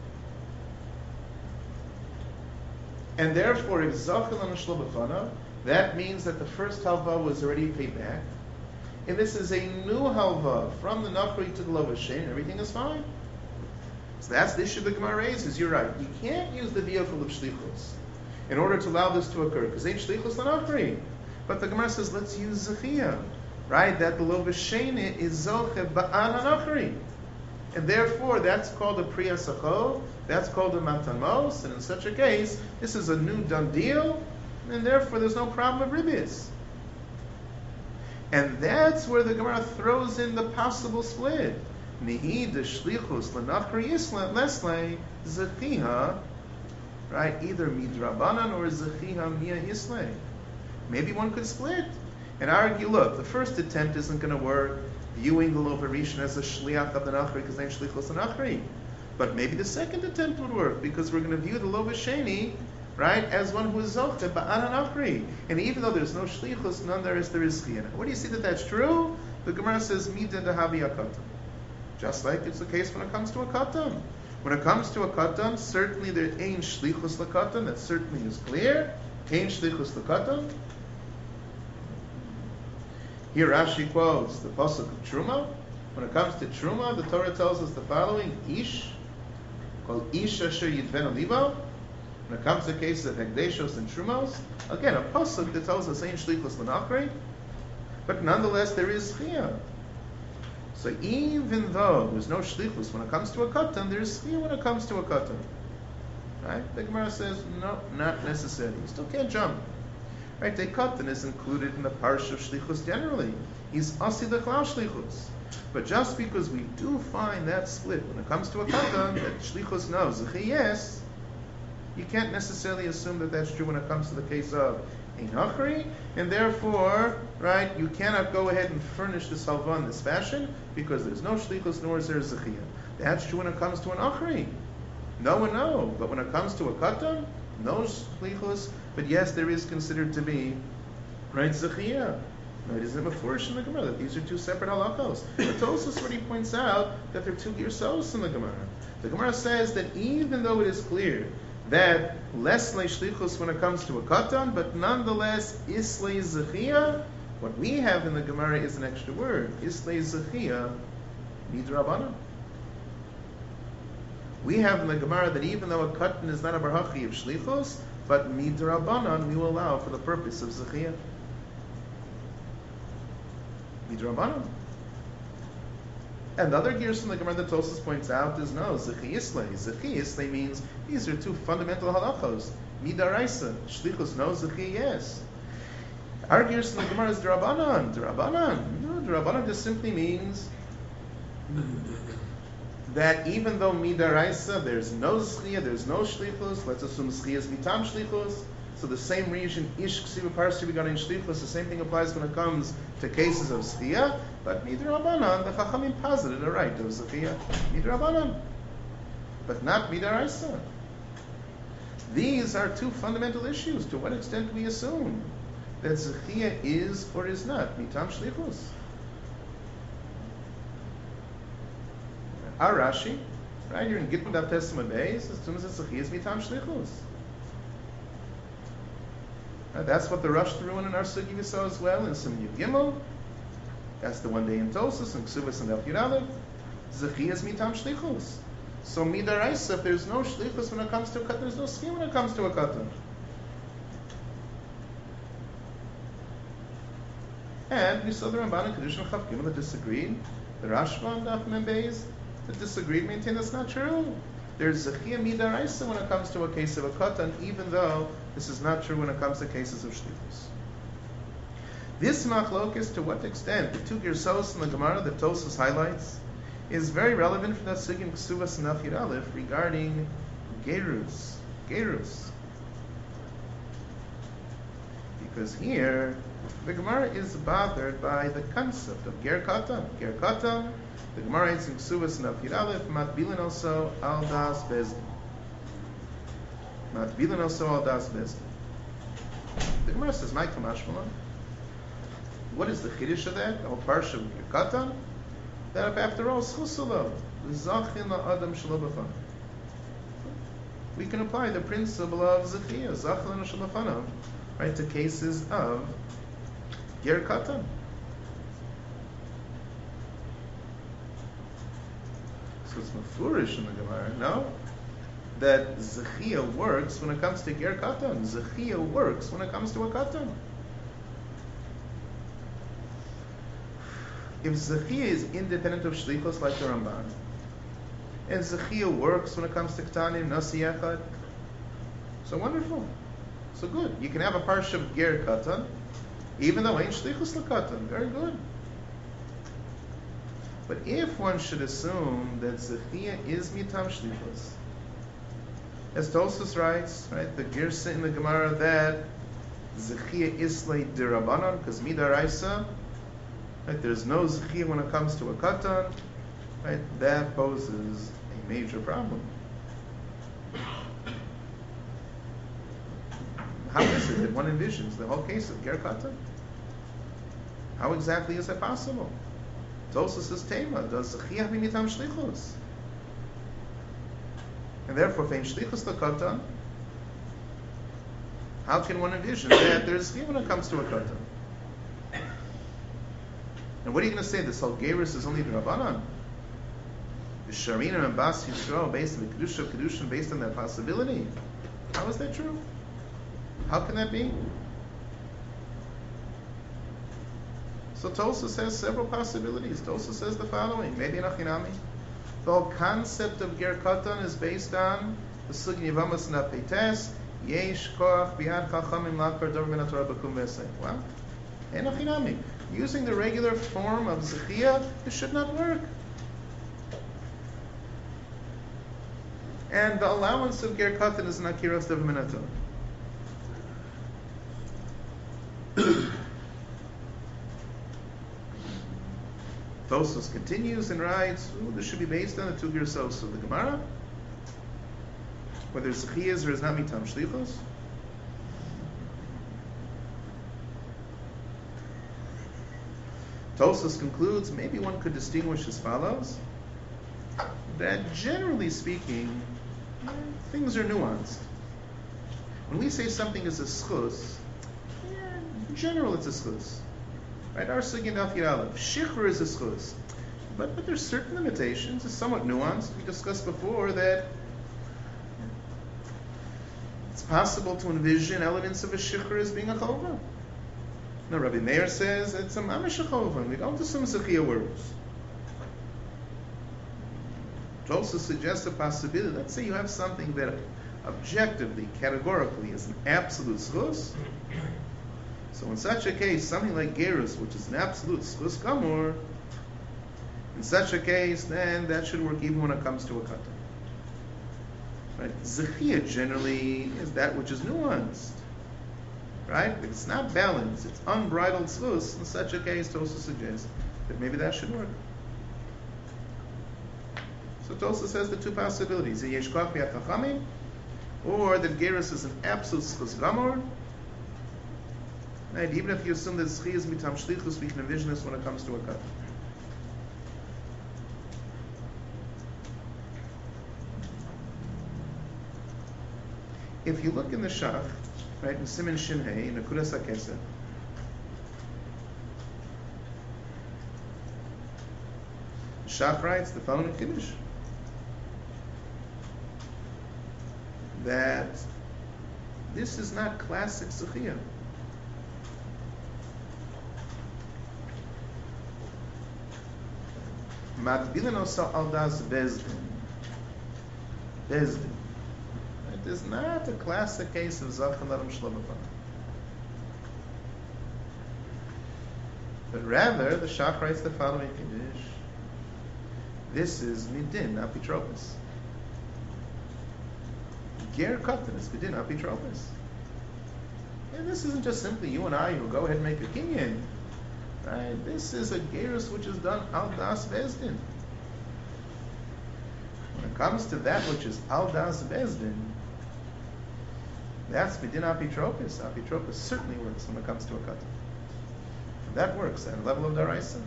And therefore, if Zachil and Shlo b'fanav, that means that the first halva was already paid back. And this is a new halva from the Nachri to the Lov Sheni, everything is fine. So that's the issue the Gemara raises. You're right. You can't use the vehicle of shlichus in order to allow this to occur, because ain't shlichus l'nachri. But the Gemara says, let's use zechiyah, right? That the Lov Sheni is zoche ba'an hanachri. And therefore, that's called a priya sachol, that's called a matan mos, and in such a case, this is a new done deal, and therefore there's no problem of ribis. And that's where the Gemara throws in the possible split. Nihi de shlichus l'nachri yisla leslei zechiyah, right, either midrabanan or zechiha mia hislei. Maybe one could split and argue, look, the first attempt isn't going to work, viewing the Lov Rishon as a shliach of the Nachri, because then shlichus Nachri. But maybe the second attempt would work, because we're going to view the Lov Sheni, right, as one who is zochte ba'an Nachri. And even though there's no shlichus, nonetheless there is chiyah. Where do you see that that's true? The Gemara says, mida dehavi akatam. Just like it's the case when it comes to a katan. When it comes to a katan, certainly there ain't shlichus l'katan. That certainly is clear. Ain't shlichus l'katan. Here Rashi quotes the pasuk of Truma. When it comes to Truma, the Torah tells us the following: Ish, called Ish asher yidven alivo. When it comes to cases of hekdeshos and Trumos, again a pasuk that tells us ain't shlichus l'nachri, but nonetheless there is chiyah. So even though there's no shlichus when it comes to a katan, there's chiyah when it comes to a katan. Right? The Gemara says, no, not necessary. You still can't jump. Right? The katan is included in the parsha of shlichus generally. He's asi l'chlal shlichus. But just because we do find that split when it comes to a katan, that shlichus knows, yes, you can't necessarily assume that that's true when it comes to the case of ein achri, and therefore, right, you cannot go ahead and furnish this halva in this fashion because there's no shlichus nor is there zechiyah. That's true when it comes to an achri. No. But when it comes to a katan, no shlichus, but yes, there is considered to be, right, zechiyah. Right, is it mafurish in the Gemara that these are two separate halachos? But Tosfos already points out that there are two girsos in the Gemara. The Gemara says that even though it is clear that less shlichus when it comes to a katan, but nonetheless islay zechiyah, what we have in the Gemara is an extra word, islay zechiyah midrabanan. We have in the Gemara that even though a katan is not a barhachi of shlichus, but midrabanan we will allow for the purpose of zechiyah. Midrabanan. And the other gears from the Gemara that Tosfos points out is no, Zechiyislei. Zechiyislei means these are two fundamental halachos. Midaraisa. Shlichus no, Zechi yes. Our gears from the Gemara is Derabanan. No, Derabanan just simply means that even though Midaraisa, there's no Zechiyah, there's no Shlichus, let's assume Zechiyah is Mitam Shlichus. So the same reason, Ish Ksiva Parsi regarding Shlichus, the same thing applies when it comes to cases of Zechiyah, but Midrabanan, the Chachamim posited a right of Zechiyah. Midrabanan. But not Midaraisa. These are two fundamental issues. To what extent we assume that Zechiyah is or is not Mitam Shlichus? Our Rashi, right here in Gittin Daf Testament Beis, assumes that Zechiyah is Mitam Shlichus. That's what the Rosh threw in our Sugi we saw as well in Siman Yud Gimel. That's the one day in Tosfos and Ksuvas and Daf Yud Aleph. Zechiyah is Mitam Shlichus. So Midaraisa, if there's no Shlichus when it comes to a katan, there's no scheme when it comes to a katan. And we saw the Ramban and Kedushin Chav Gimel that disagreed. The Rashba and Daf Mem Beis that disagreed, maintain that's not true. There's Zechiyah Midaraisa when it comes to a case of a katan, even though this is not true when it comes to cases of shlichus. This machlokes, to what extent the two girsos in the Gemara that Tosfos highlights, is very relevant for that sugin Ksuvas and Daf Yud Aleph regarding gerus. Because here the Gemara is bothered by the concept of ger katan. Ger katan, the Gemara is in Ksuvas and Daf Yud Aleph, matbilin also al das bezdin. Matbilin also al das bezdin. The Gemara says, "My kamashmalan." What is the chiddush of that? The whole parsha of ger katan. That after all, schusalo zachin la'adam shelo b'fanav. We can apply the principle of zechiyah, zachin shelo b'fanav, right, to cases of ger katan. So it's mafurish in the Gemara, no? That zechiyah works when it comes to ger katan. Zechiyah works when it comes to a katan. If Zechiyah is independent of Shlichus like the Ramban, and Zechiyah works when it comes to Ktanim, Nasi Echad, so wonderful. So good. You can have a parsha of Ger Katan, even though ain't Shlichus L'Katan. Very good. But if one should assume that Zechiyah is Mitam Shlichus, as Tosfos writes, right, the Girsa in the Gemara that Zechiyah Islay Dirabanan, because Midaraisa, right, there's no zechiyah when it comes to a katan, right? That poses a major problem. How is it that one envisions the whole case of ger katan? How exactly is that possible? Tosfos says tema, does zechiyah be mitam shlichus? And therefore, if ain't shlichus the katan, how can one envision that there's zechiyah when it comes to a katan? And what are you going to say? This whole gerus is only the Rabbanan? The Sharinim and Bas Yisrael based on the Kedusha of Kedushin based on that possibility? How is that true? How can that be? So Tosfos has several possibilities. Tosfos says the following, maybe Nachinami. The whole concept of ger katan is based on the Sugi Yavamas Napeites, Yesh Koach Biad Chachamim Lakar Dor Min HaTorah B'kum V'Esei. Well, and Nachinami. Using the regular form of zechiyah, it should not work. And the allowance of ger katan is an akiras dev minato. Tosfos continues and writes, this should be based on the two girsos of the Gemara, whether Zechi is or is not mitam shlichus. Tosfos concludes, maybe one could distinguish as follows, that generally speaking, things are nuanced. When we say something is a schus, in general it's a schus. Right? Our Sugin Daf Yud Aleph, Shichur is a schus. But there's certain limitations, it's somewhat nuanced. We discussed before that it's possible to envision elements of a Shichur as being a Chovah. No, Rabbi Meir says it's a mamish Chovah, and we don't assume Zechiyah words. It also suggests a possibility. Let's say you have something that objectively, categorically, is an absolute schus. So in such a case, something like gerus, which is an absolute schus gamur, in such a case, then that should work even when it comes to a katan. Right? Zechiyah generally is that which is nuanced. Right? If it's not balanced, it's unbridled schus, in such a case, Tosa suggests that maybe that should work. So Tosa says the two possibilities, or that gerus is an absolute schus gamur. Right? Even if you assume that Zechiyah is mitam shlichus, we can envision this when it comes to a katan. If you look in the Shach, right, in Siman Shin Hey, in Nekudas HaKesed, the Shach writes the following Kiddush, that this is not classic Zechiyah. Matbilin osa al das bezdin. Bezdin. It is not a classic case of Zachan Adam Shlomafan. But rather, the Shach writes the following Kiddush. This is Midin Apitropis. Ger Katan is Midin Apitropis. And this isn't just simply you and I who go ahead and make a kinyan. Right? This is a gerus which is done al das bezdin. When it comes to that which is al das bezdin, that's midin apitropis. Apitropis certainly works when it comes to a katan. That works at a level of daraisa.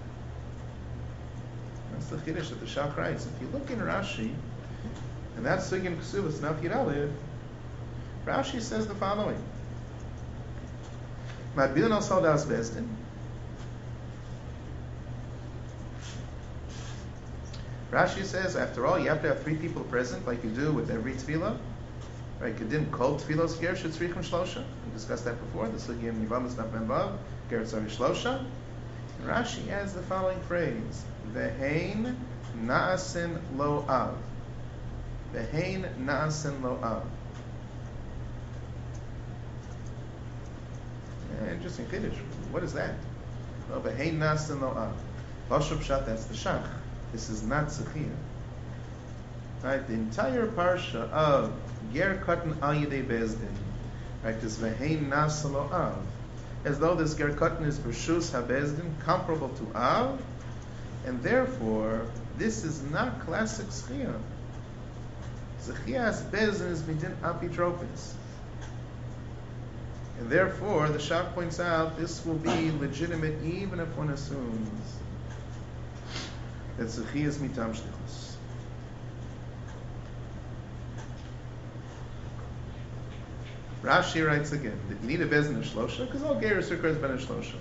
That's the chiddush that the Shach writes. If you look in Rashi, and that's Sugin Ksubas Daf Yud Aleph, Rashi says the following: Madbilin al sal das bezdin. Rashi says, after all, you have to have three people present, like you do with every tefillah. Right? Kedin kol tefillos ger shetzrichim shlosha. We discussed that before. The sugya in Yivamas Daf Memvav ger tzari shlosha. Rashi adds the following phrase: Vehein naasin lo av. Vehein naasin lo av. Interesting chiddush. What is that? Well, Vehein naasin lo av. Lashon pshat, that's the Shach. This is not Zechiyah. Right? The entire parsha of Ger Katan Al Yidei Bezdin, right, is Vehein Nasa Lo Av, as though this Ger Katan is B'Shus HaBezdin, comparable to Av, and therefore this is not classic Zechiyah. Zechiyah's Bezdin is Midin Apitropis. And therefore, the Shach points out, this will be legitimate even if one assumes that Zechiyah is mitam shlichus. Rashi writes again, that you need a bezin of shlosha, because all gerus requires ben of shlosha.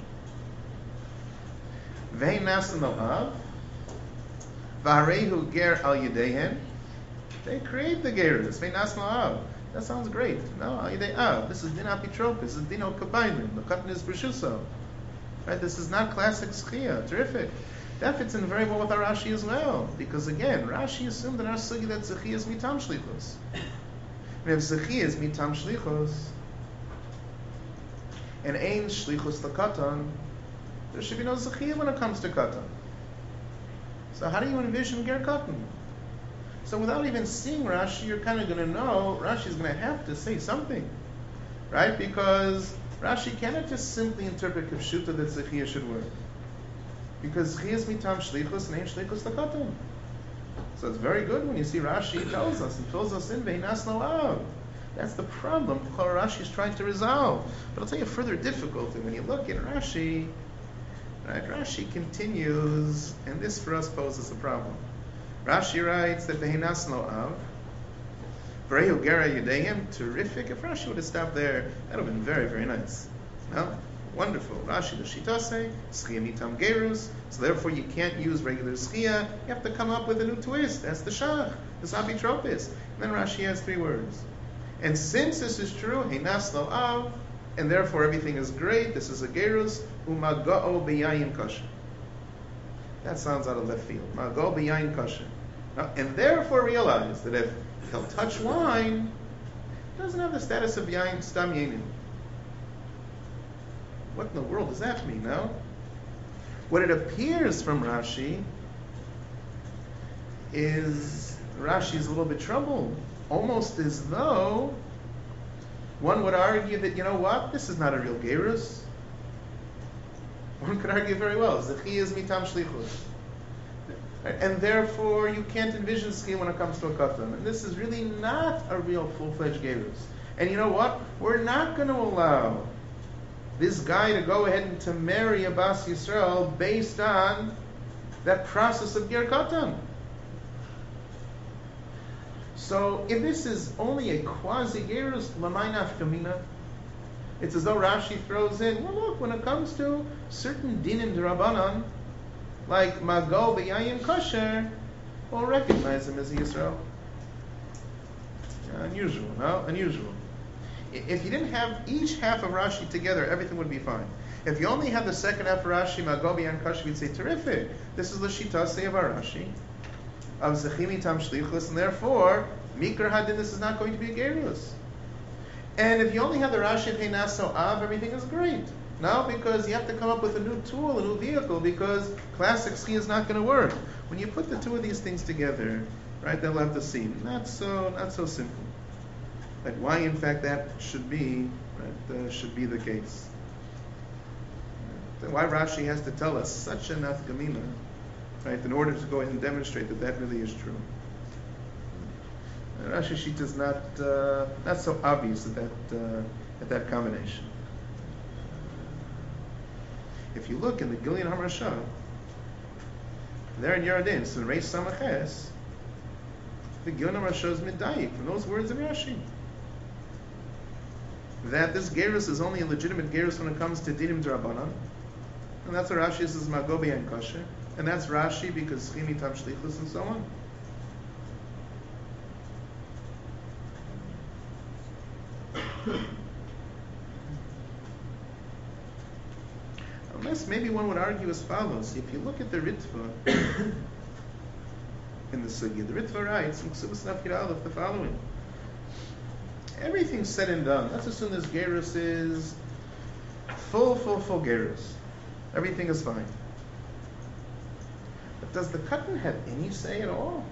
Ve'ein nasan lo av, v'harehu ger al yedehen. They create the gerus. Ve'ein nasan lo av. That sounds great. No, al yedei av. This is din apitropis. This is din okabaydim. The katan is b'shuso. Right? This is not classic Zechiyah. Terrific. That fits in very well with our Rashi as well, because again, Rashi assumed in our sugi that Zechiyah is mitam shlichus. And if Zechiyah is mitam shlichus, and ein shlichus lekatan, there should be no Zechiyah when it comes to katan. So how do you envision ger katan? So without even seeing Rashi, you're kind of going to know Rashi is going to have to say something, right? Because Rashi cannot just simply interpret kipshuta that Zechiyah should work. Because Chiyas mitam shlichus and ain't shlichus l'katan. So it's very good when you see Rashi tells us, and fills us in, Veinas Noav. That's the problem Rashi is trying to resolve. But I'll tell you a further difficulty. When you look at Rashi, right, Rashi continues, and this for us poses a problem. Rashi writes that Veinas Noav, V'rehu Gera Yudayim, terrific. If Rashi would have stopped there, that would have been very, very nice. No? Wonderful. Rashi the Shitase, Schia mitam gerus. So therefore you can't use regular Schia. You have to come up with a new twist. That's the Shach, the Apitropis. And then Rashi has 3 words. And since this is true, Heinas lo av, and therefore everything is great, this is a gerus, umagao b'yayin kosher. That sounds out of left field. Magao b'yayin kosher. And therefore realize that if he'll touch wine, it doesn't have the status of yayin stam yainin. What in the world does that mean now? What it appears from Rashi is Rashi is a little bit troubled. Almost as though one would argue that, you know what, this is not a real gerus. One could argue very well, Zechi is mitam shlichus. And therefore you can't envision Ski when it comes to a katan. And this is really not a real full-fledged gerus. And you know what? We're not going to allow this guy to go ahead and to marry a Bas Yisrael based on that process of ger katan. So if this is only a quasi-gerus, lamay nafkamina, it's as though Rashi throws in, well look, when it comes to certain dinim d'Rabbanan, like mago b'yayin kosher, we'll recognize him as a Yisrael. Unusual, no? Unusual. If you didn't have each half of Rashi together, everything would be fine. If you only had the second half of Rashi, mago b'yayin kosher, we'd say, terrific. This is the Shitase of our Rashi, of Zechimi Tam Shlichus, and therefore, Mikra Hadin, this is not going to be a gerus. And if you only have the Rashi of Heinas Av, everything is great. No, because you have to come up with a new tool, a new vehicle, because classic ski is not going to work. When you put the two of these things together, right, they'll have the seam. Not so simple. Like why, in fact, that should be, right, should be the case. Why Rashi has to tell us such a nafkamina, right, in order to go ahead and demonstrate that that really is true. Rashi Shita is not so obvious at that combination. If you look in the Gilyon HaMarsha, there in Yeridin, so in Reish Samaches, the Gilyon HaMarsha is midayik from those words in Rashi. That this gerus is only a legitimate gerus when it comes to dinim d'Rabbanan, and that's what Rashi says mago b'yayin kosher, and that's Rashi because chimi tam shlichus and so on. Unless maybe one would argue as follows. If you look at the Ritva in the Sugya, the Ritva writes in Ksubas Nafkir Aleph the following. Everything's said and done. Let's assume this gerus is full gerus. Everything is fine. But does the Katan have any say at all?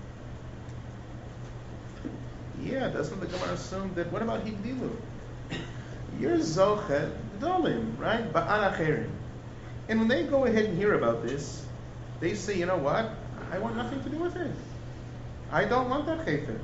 Yeah, doesn't the Gemara assume that, what about Higdilu? You're Zochet Dolim, right? Ba'an Acherim. And when they go ahead and hear about this, they say, you know what? I want nothing to do with it. I don't want that Chayfetz.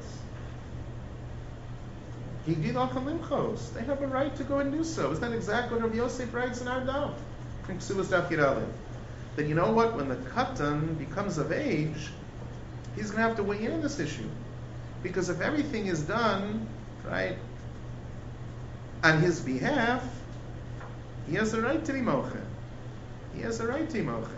Higdil Achalimchos. They have a right to go and do so. Isn't that exactly what Rabbi Yosef writes in our Daf? From Ksubas Daf Yud Aleph. That you know what? When the Katan becomes of age, he's going to have to weigh in on this issue. Because if everything is done, right, on his behalf, he has a right to be mocha. He has a right to be mocha.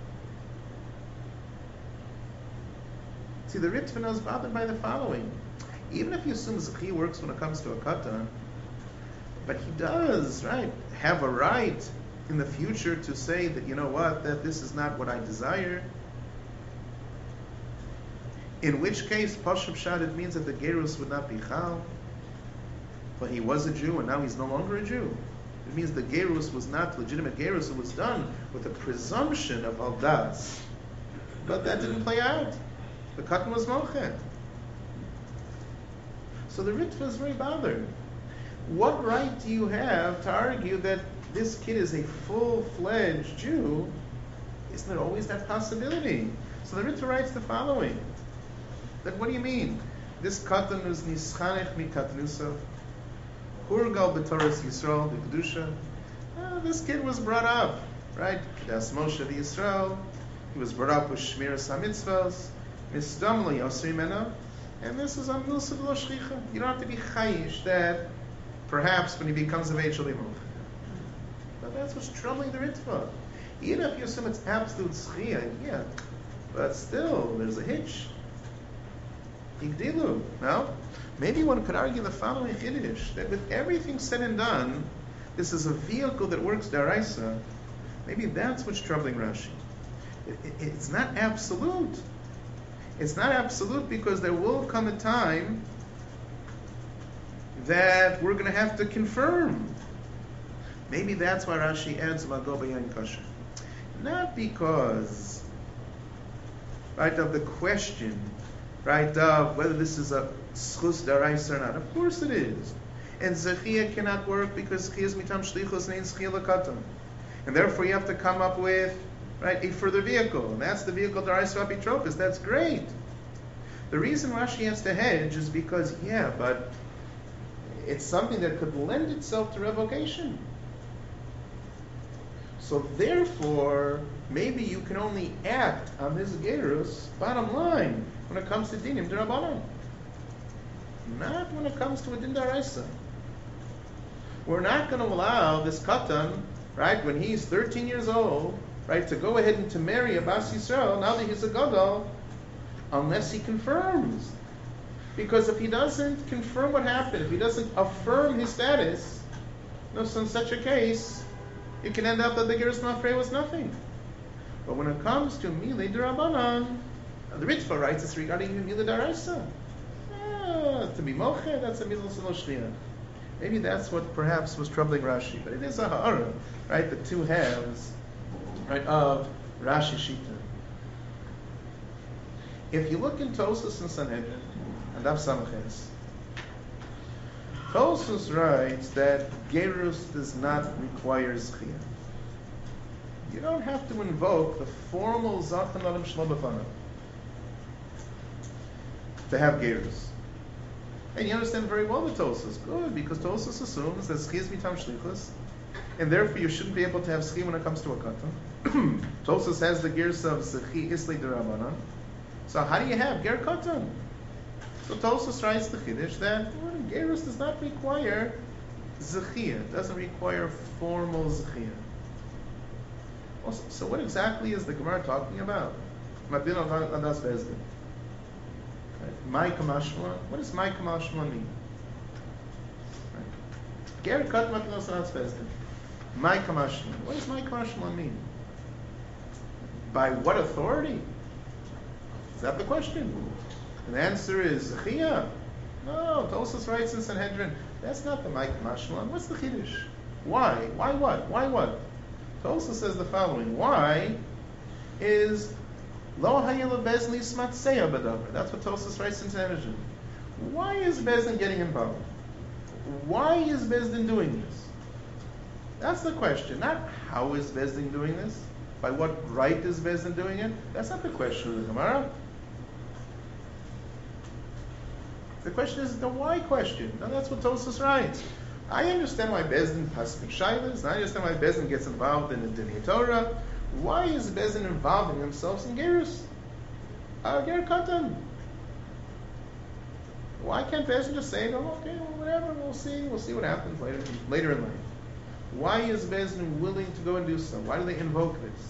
See, the Ritva is bothered by the following. Even if you assume Zechi works when it comes to a katan, but he does, right, have a right in the future to say that, you know what, that this is not what I desire. In which case, Pashup Shad, it means that the gerus would not be chal, but he was a Jew and now he's no longer a Jew. It means the gerus was not legitimate gerus. It was done with a presumption of aldas, but that didn't play out. The katan was mochet. So the Ritva is very bothered. What right do you have to argue that this kid is a full-fledged Jew Isn't there always that possibility? So the Ritva writes the following. That what do you mean? This katan is nischanech mikatnusa, hurgal b'toras Yisrael b'kedusha. This kid was brought up, right? Kedas Moshe Yisrael. He was brought up with shmiras hamitzvos, misdam lo yosei meno, and this is amnusad lo shchicha. You don't have to be chayish that perhaps when he becomes of age he'll be moved. But that's what's troubling the Ritva. Even if you assume it's absolute schia, yeah, but still there's a hitch. Igdilu. Now, maybe one could argue the following chiddush, that with everything said and done, this is a vehicle that works daraisa. Maybe that's what's troubling Rashi. It's not absolute. It's not absolute because there will come a time that we're going to have to confirm. Maybe that's why Rashi adds Mago B'Yain Kasher. Not because, right, of the question, right, of whether this is a schus daraisa or not. Of course it is. And Zechia cannot work because Zechia is mitam shlichus and ain't Zechia l'katan. And therefore you have to come up with, right, a further vehicle. And that's the vehicle daraisa apitropis. That's great. The reason Rashi has to hedge is because, yeah, but it's something that could lend itself to revocation. So therefore, maybe you can only act on this gerus, bottom line, when it comes to dinim d'Rabbanan. Not when it comes to a din d'Oraisa. We're not going to allow this katan, right, when he's 13 years old, right, to go ahead and to marry a Bas Yisrael, now that he's a gadol, unless he confirms. Because if he doesn't confirm what happened, if he doesn't affirm his status, so in such a case, it can end up that the gerus mafrei was nothing. But when it comes to milei d'Rabbanan, the Ritva writes it's regarding milei d'Oraisa. To be moche, that's a middle shliach. Maybe that's what perhaps was troubling Rashi. But it is a ha'ara, right? The two halves, right, of Rashi Shita. If you look in Tosfos and Sanhedrin, and Daf Samches, Tosfos writes that gerus does not require zchiyah. You don't have to invoke the formal zachan alim shlo b'fanav to have gerus. And you understand very well the Tosfos. Good, because Tosfos assumes that zchiyah is mitam shlichus, and therefore you shouldn't be able to have zchiyah when it comes to a katan. Tosfos has the gerus of zchiyah islay d'Rabbanan. So how do you have ger katan? So Tosfos writes the chiddush that gerus does not require zechiyah. It doesn't require formal zechiyah. So what exactly is the Gemara talking about? Madin adas bezdin. My kamashma. What does my kamashma mean? Ger katan madin adas bezdin. My kamashma. What does my kamashma mean? By what authority? Is that the question? And the answer is zechiyah. No, Tosfos writes in Sanhedrin, that's not the Mike Mashmalan. What's the chiddush? Why? Why what? Why what? Tosfos says the following. Why is lo hayila bezdin smatseya b'davar? That's what Tosfos writes in Sanhedrin. Why is Bezdin getting involved? Why is Bezdin doing this? That's the question. Not how is Bezdin doing this? By what right is Bezdin doing it? That's not the question of the Gemara. The question is the why question. Now that's what Tosfos writes. I understand why Bezdin pasuk shaylas. I understand why Bezdin gets involved in the Dinei Torah. Why is Bezdin involving himself in gerus? Ger katan. Why can't Bezdin just say, "Oh, okay, well, whatever. We'll see what happens later in life." Why is Bezdin willing to go and do so? Why do they invoke this?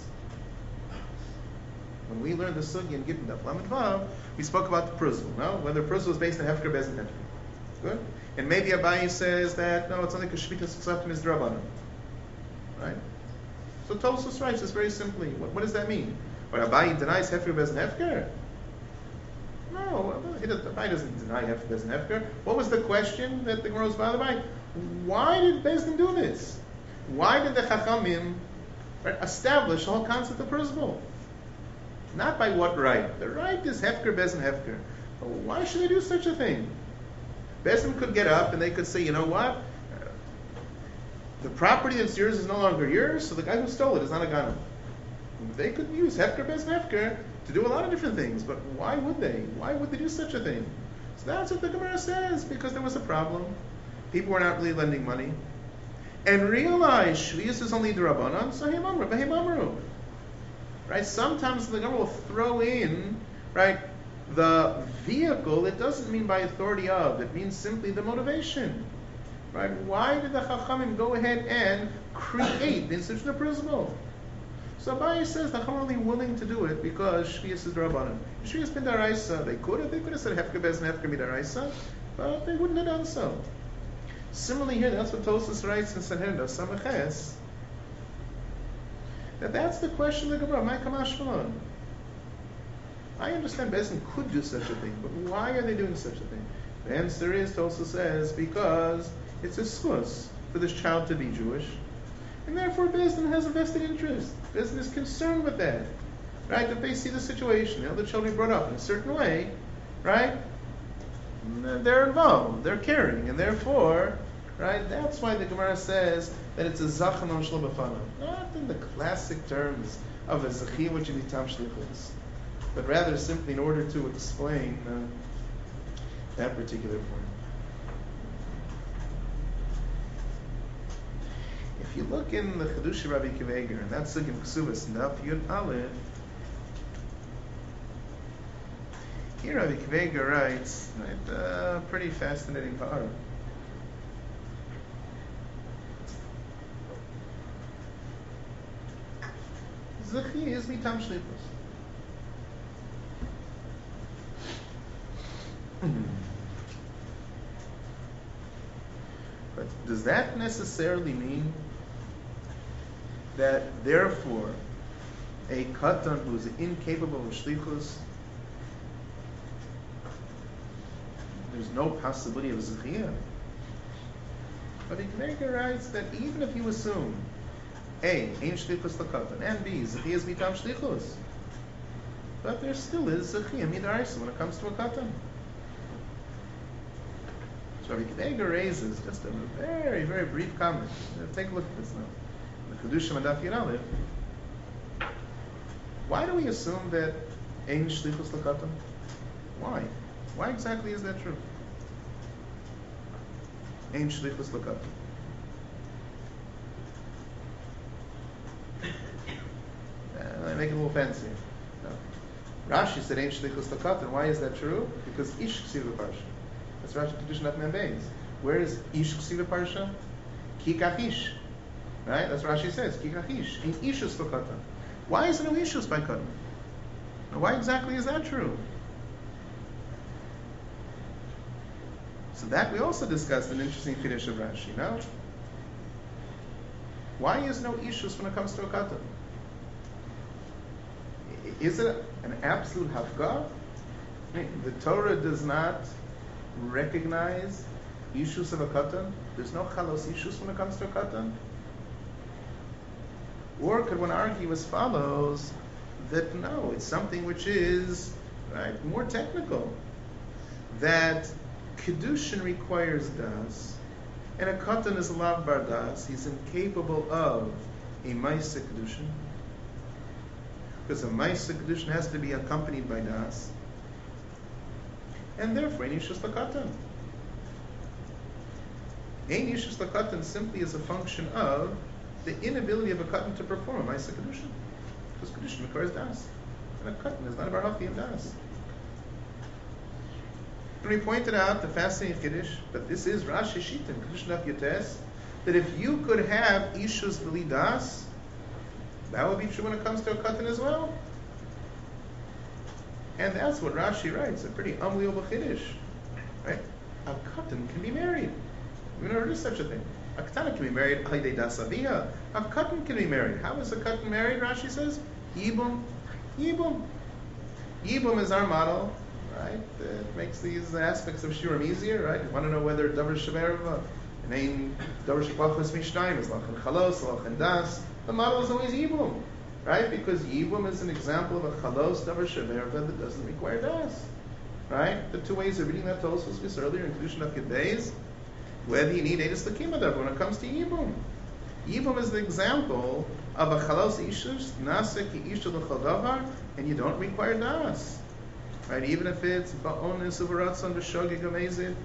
When we learned the sugi in Gittin Daf Lamed Vav, we spoke about the pruzul, no? Whether pruzul is based on Hefker, Bezdin, Hefker. Good? And maybe Abayi says that, no, it's only Kashvita Sutzafim is Drabanan. Right? So Tosfos writes this very simply. What does that mean? But Abayi denies Hefker, Bezdin, Hefker? No, Abayi doesn't deny Hefker, Bezdin, Hefker. What was the question that the Gemara was bothered by? Why did Bezdin do this? Why did the Chachamim establish the whole concept of pruzul? Not by what right. The right is Hefker, Bezdin, Hefker. But why should they do such a thing? Bezdin could get up and they could say, you know what? The property that's yours is no longer yours, so the guy who stole it is not a ganov. They could use Hefker Bez Hefker to do a lot of different things, but why would they? Why would they do such a thing? So that's what the Gemara says, because there was a problem. People were not really lending money. And realize Shvius is only D'Rabbanan, so Himamru, Behimamru. Right? Sometimes the Gemara will throw in, right, the vehicle. It doesn't mean by authority of, it means simply the motivation. Right? Why did the Chachamim go ahead and create the institution of principle? So Abaye says the Chachamim are only willing to do it because Shvius is D'Rabbanan. Shvius bin Daraisa, they could have said Hefker Bez and Hefker Midaraisa, but they wouldn't have done so. Similarly here, that's what Tosfos writes in Sanhedrin Samaches, that's the question of the Gemara. My Kamash Malon. I understand Bezin could do such a thing, but why are they doing such a thing? The answer is, Tosfos says, because it's a schus for this child to be Jewish, and therefore Bezin has a vested interest. Bezin is concerned with that, right? If they see the situation, the children are brought up in a certain way, right? They're involved, they're caring, and therefore, right, that's why the Gemara says that it's a zachan on shlo b'fanav, not in the classic terms of a zechiyah which is tam shlichus, but rather simply in order to explain that particular point. If you look in the Chedush Rabbi Akiva Eiger, and that's Sugim Ksuvas Naf Yud Aleph, here Rabbi Akiva Eiger writes, right, pretty fascinating part. Zechi is mitam shlichus. But does that necessarily mean that therefore a katan who is incapable of shlichus, there's no possibility of zechiyah? But the Gemara writes that even if you assume A, ain't shlichus l'katan, and B, zechiyah is mitam shlichus, but there still is zechiyah midaraisa when it comes to a katan. So Rabbi Akiva Eiger raises just a very, very brief comment. Take a look at this now. The Chedushim Adaf Yud Aleph. Why do we assume that ain't shlichus l'katan? Why? Why exactly is that true? Ain't shlichus l'katan. I make it a little fancy. No. Rashi said ain't shlichus l'katan. Why is that true? Because ish ksiv parsha. That's Rashi Kedushin Daf Mem Beis. Where is ish ksiv parsha? Ki kachish. Right? That's what Rashi says. Ki kachish. Ain't ishus l'katan. Why is there no ishus by katan? Now, why exactly is that true? So that we also discussed an interesting finish of Rashi. No? Why is no ishus when it comes to a katan? Is it an absolute hafgah? I mean, the Torah does not recognize ishus of a katan. There's no chalos ishus when it comes to a katan. Or could one argue as follows, that no, it's something which is right more technical, that kedushin requires das, and a katan is lav bar das. He's incapable of a ma'aseh kedushin, because a ma'aseh kedushin has to be accompanied by das, and therefore ein ishus l'katan. Ein ishus l'katan simply is a function of the inability of a katan to perform a ma'aseh kedushin, because kedushin requires das, and a katan is not a bar hafi of das. And we pointed out the fascinating Kiddush, but this is Rashi Shita in Kedushin Daf Yotes, that if you could have ishus v'li das, that would be true when it comes to a katan as well. And that's what Rashi writes, a pretty unbelievable Kiddush. Right? A katan can be married. We've never heard of such a thing. A katan can be married halidei das aviha. A katan can be married. How is a katan married? Rashi says, Yibum. Yibum. Yibum is our model. Right? It makes these aspects of Shurim easier, right? You want to know whether Davar Shaverva, and then Davar Shapachas Mishnayim is Lachan Chalos, Lachan Das. The model is always Yibum, right? Because Yibum is an example of a Chalos Davar Shaverva that doesn't require Das, right? The two ways of reading that Tosfos we saw earlier in Kedushin Daf Yud Beis, whether you need Eidus L'Kima Davar when it comes to Yibum. Yibum is the example of a chalos ishus, nasa ki ishu l'chol davar, and you don't require das. Right? Even if it's ba'onis uvaratzon b'shogeg amazid.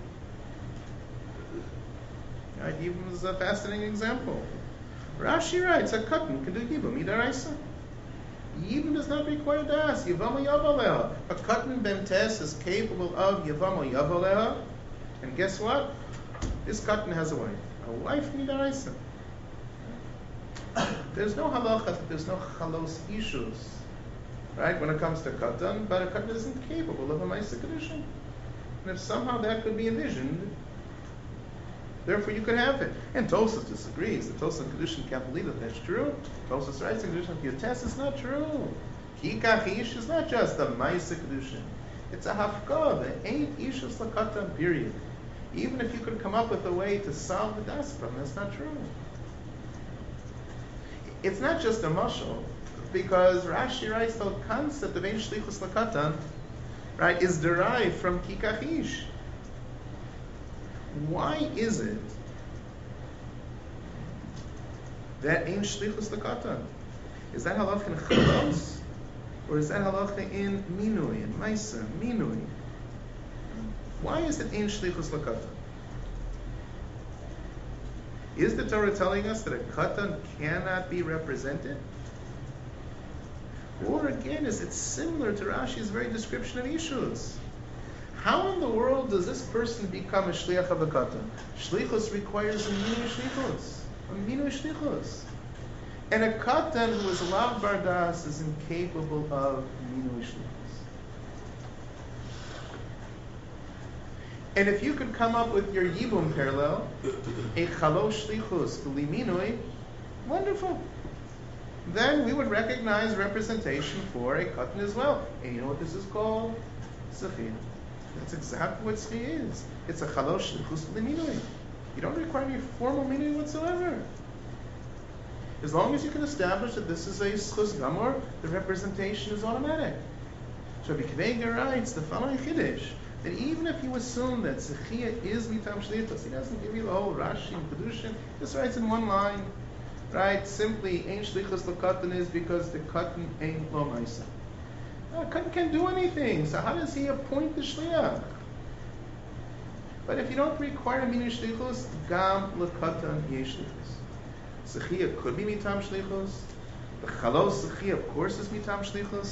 Right? Yibum is a fascinating example. Rashi writes, a katan can do yibum, idaraisa. Yibum does not require das. Yavamo yavaleha. A katan bentes is capable of yavamo yavaleha. And guess what? This katan has a wife. A wife midaraisa. There's no halacha, there's no chalos issues, right, when it comes to katan, but a katan isn't capable of a ma'aseh kedushin. And if somehow that could be envisioned, therefore you could have it. And Tosas disagrees. The Tosas in kedushin can't believe that that's true. Tosas writes in kedushin, Yotes is not true. Kikachish is not just a ma'aseh kedushin. It's a hafkah. There ain't ishus lakatan, period. Even if you could come up with a way to solve the das problem, that's not true. It's not just a mashal, because Rashi writes the concept of ein shlichus lakatan, right, is derived from kikachish. Why is it that ein shlichus lakatan? Is that halacha in chalos, or is that halacha in minui, in maisa, minui? Why is it ein shlichus lakatan? Is the Torah telling us that a katan cannot be represented? Or again, is it similar to Rashi's very description of Ishus? How in the world does this person become a shliach of a katan? Shlichus requires a minui shlichus. A minui shlichus. And a katan who is lav bardas is incapable of minui shlichus. And if you could come up with your yibum parallel, a chalosh shlichus liminui, wonderful. Then we would recognize representation for a katan as well. And you know what this is called? Zechiyah. That's exactly what zechiyah is. It's a chalosh shlichus liminui. You don't require any formal minui whatsoever. As long as you can establish that this is a schus gamor, the representation is automatic. So Rabbi Akiva writes the following chiddush, that even if you assume that Zechiyah is mitam shlichus, he doesn't give you the whole Rashi and Kedushin, just writes in one line, right? Simply, ein shlichus l'katan is because the katan ain't lo ma'isa. Katan can't do anything, so how does he appoint the shliach? But if you don't require a minui shlichus, gam l'katan yesh shlichus. Zechiyah could be mitam shlichus. The chalos Zechiyah, of course, is mitam shlichus.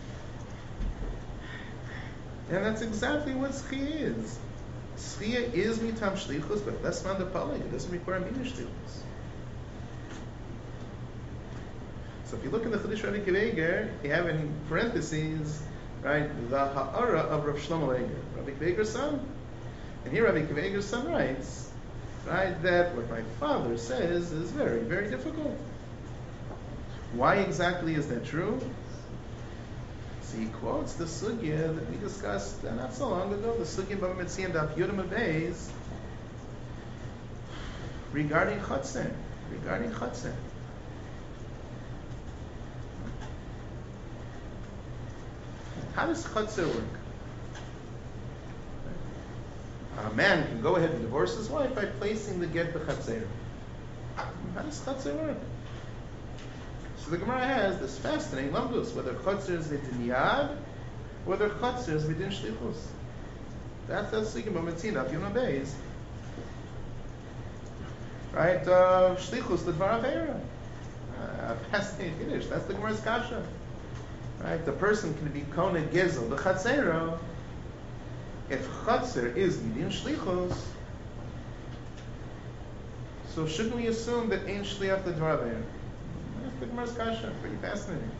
And that's exactly what Zechiyah is. Zechiyah is mitam shlichus, but that's not the palig. It doesn't require minui shlichus. So if you look in the Chiddush Rabbi Akiva Eiger, you have in parentheses, right, the ha'ara of Rav Shlomo Eiger, Rabbi Akiva Eiger's son. And here Rabbi Akiva Eiger's son writes, right, that what my father says is very, very difficult. Why exactly is that true? So he quotes the sugya that we discussed not so long ago, the sugya Bava Metzia and Daf Yudam Beis, regarding Chotzer. How does Chotzer work? A man can go ahead and divorce his wife by placing the get b'chatzer. How does Chotzer work? So the Gemara has this fascinating lamdus, whether Chotzer is v'din yad, whether Chotzer is v'din shlichus. That's the Sugya Bava Metzia Daf Yudam Beis. Right? Shlichus l'dvar aveira. Fascinating finish. That's the Gemara's kasha. Right? The person can be kona gezel b'chatzero. If Chotzer is midin shlichus, so shouldn't we assume that ein shliach l'dvar aveira? That's the Gemara's kasha. Pretty fascinating.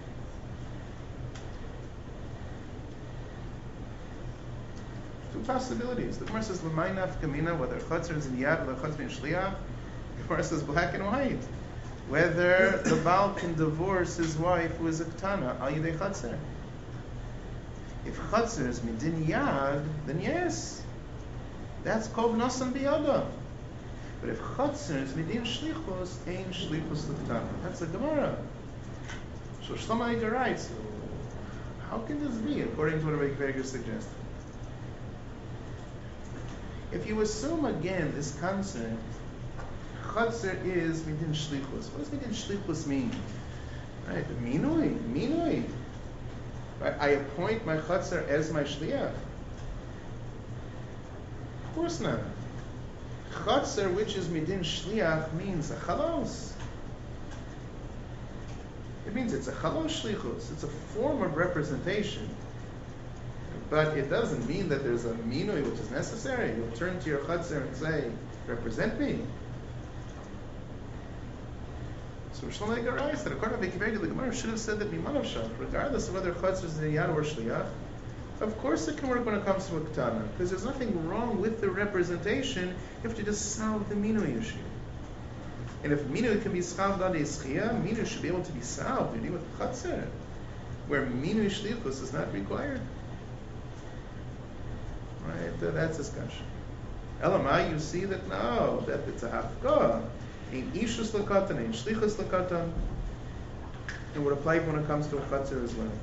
Two possibilities. The Gemara says l'may nafka whether Chotzer is in yad or Chotzer in shliach. The Gemara says black and white. Whether the Baal can divorce his wife who is a Ketana, al yidei Chotzer. If Chotzer is midin yad, then yes, that's called nasan biyada. But if Chotzer is midin shlichus, ein shlichus l'Ketana. That's a Gemara. So Shlomo Eiger writes, how can this be according to what Rabbi Akiva Eiger suggested? If you assume again this concept, Chatzar is midin shlichus. What does midin shlichus mean? Right, minui. Right, I appoint my chatzar as my shliach. Of course not. Chatzar, which is midin shliach, means a chalos. It means it's a chalos shlichus. It's a form of representation. But it doesn't mean that there's a minui which is necessary. You'll turn to your chatzar and say, represent me. So Shlomo Garai said, according to Vikivega, the Gemara should have said that Mimanav Shach, regardless of whether chatzar is a yad or shliach, of course it can work when it comes to a ketana, because there's nothing wrong with the representation if you just solve the minui issue. And if minui can be solved on the ischia, minui should be able to be solved. You deal with chatzar, where minui shlichus is not required. Right? That's discussion. Elamai, you see that no, that it's a hafkah. In ishus lakatan, in shlichus lakatan, it would apply when it comes to a chatzar as well.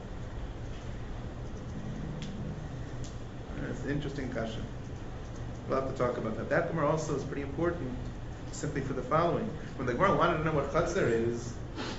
It's an interesting kasha. We'll have to talk about that. That Gemara also is pretty important, simply for the following. When the Gemara wanted to know what chatzar is,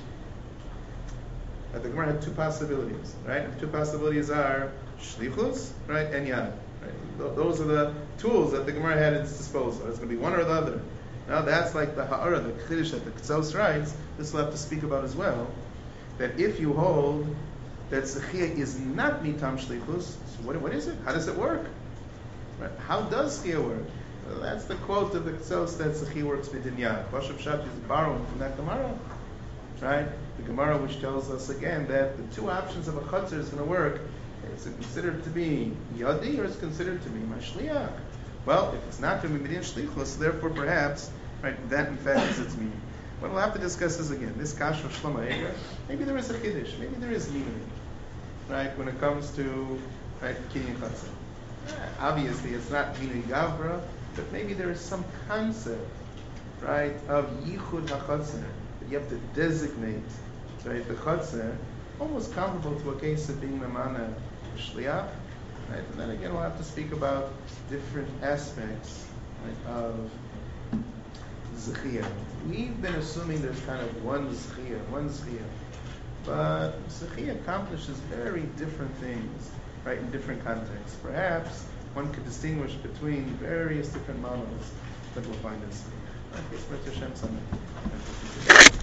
the Gemara had two possibilities, right? And the two possibilities are shlichus, right, and yad. Right? Those are the tools that the Gemara had at its disposal. It's going to be one or the other. Now that's like the ha'ara, the chiddush that the Ketzos writes. This we'll have to speak about as well. That if you hold that zechia is not mitam shlichus, so what is it? How does it work? Right? How does zechia work? Well, that's the quote of the Ketzos that zechia works with yad. Pashup Pshat is borrowing from that Gemara, right? The Gemara which tells us again that the two options of a chatzar is going to work. Is it considered to be yadi or is it considered to be my shliach? Well, if it's not going to be midin shlichus, therefore perhaps, right, that in fact is its meaning. But we'll have to discuss this again. This kasha of Shlomo Eiger, maybe there is a chiddush, maybe there is meaning, right, when it comes to, right, kinyan chatzar. Obviously, it's not minui gavra, but maybe there is some concept, right, of yichud hachatzar, that you have to designate, right, the chatzar, almost comparable to a case of being mamana shliach. Right? And then again, we'll have to speak about different aspects, right, of zechia. We've been assuming there's kind of one zechia, but zechia accomplishes very different things, right, in different contexts. Perhaps one could distinguish between various different models that we'll find in zechia. Okay,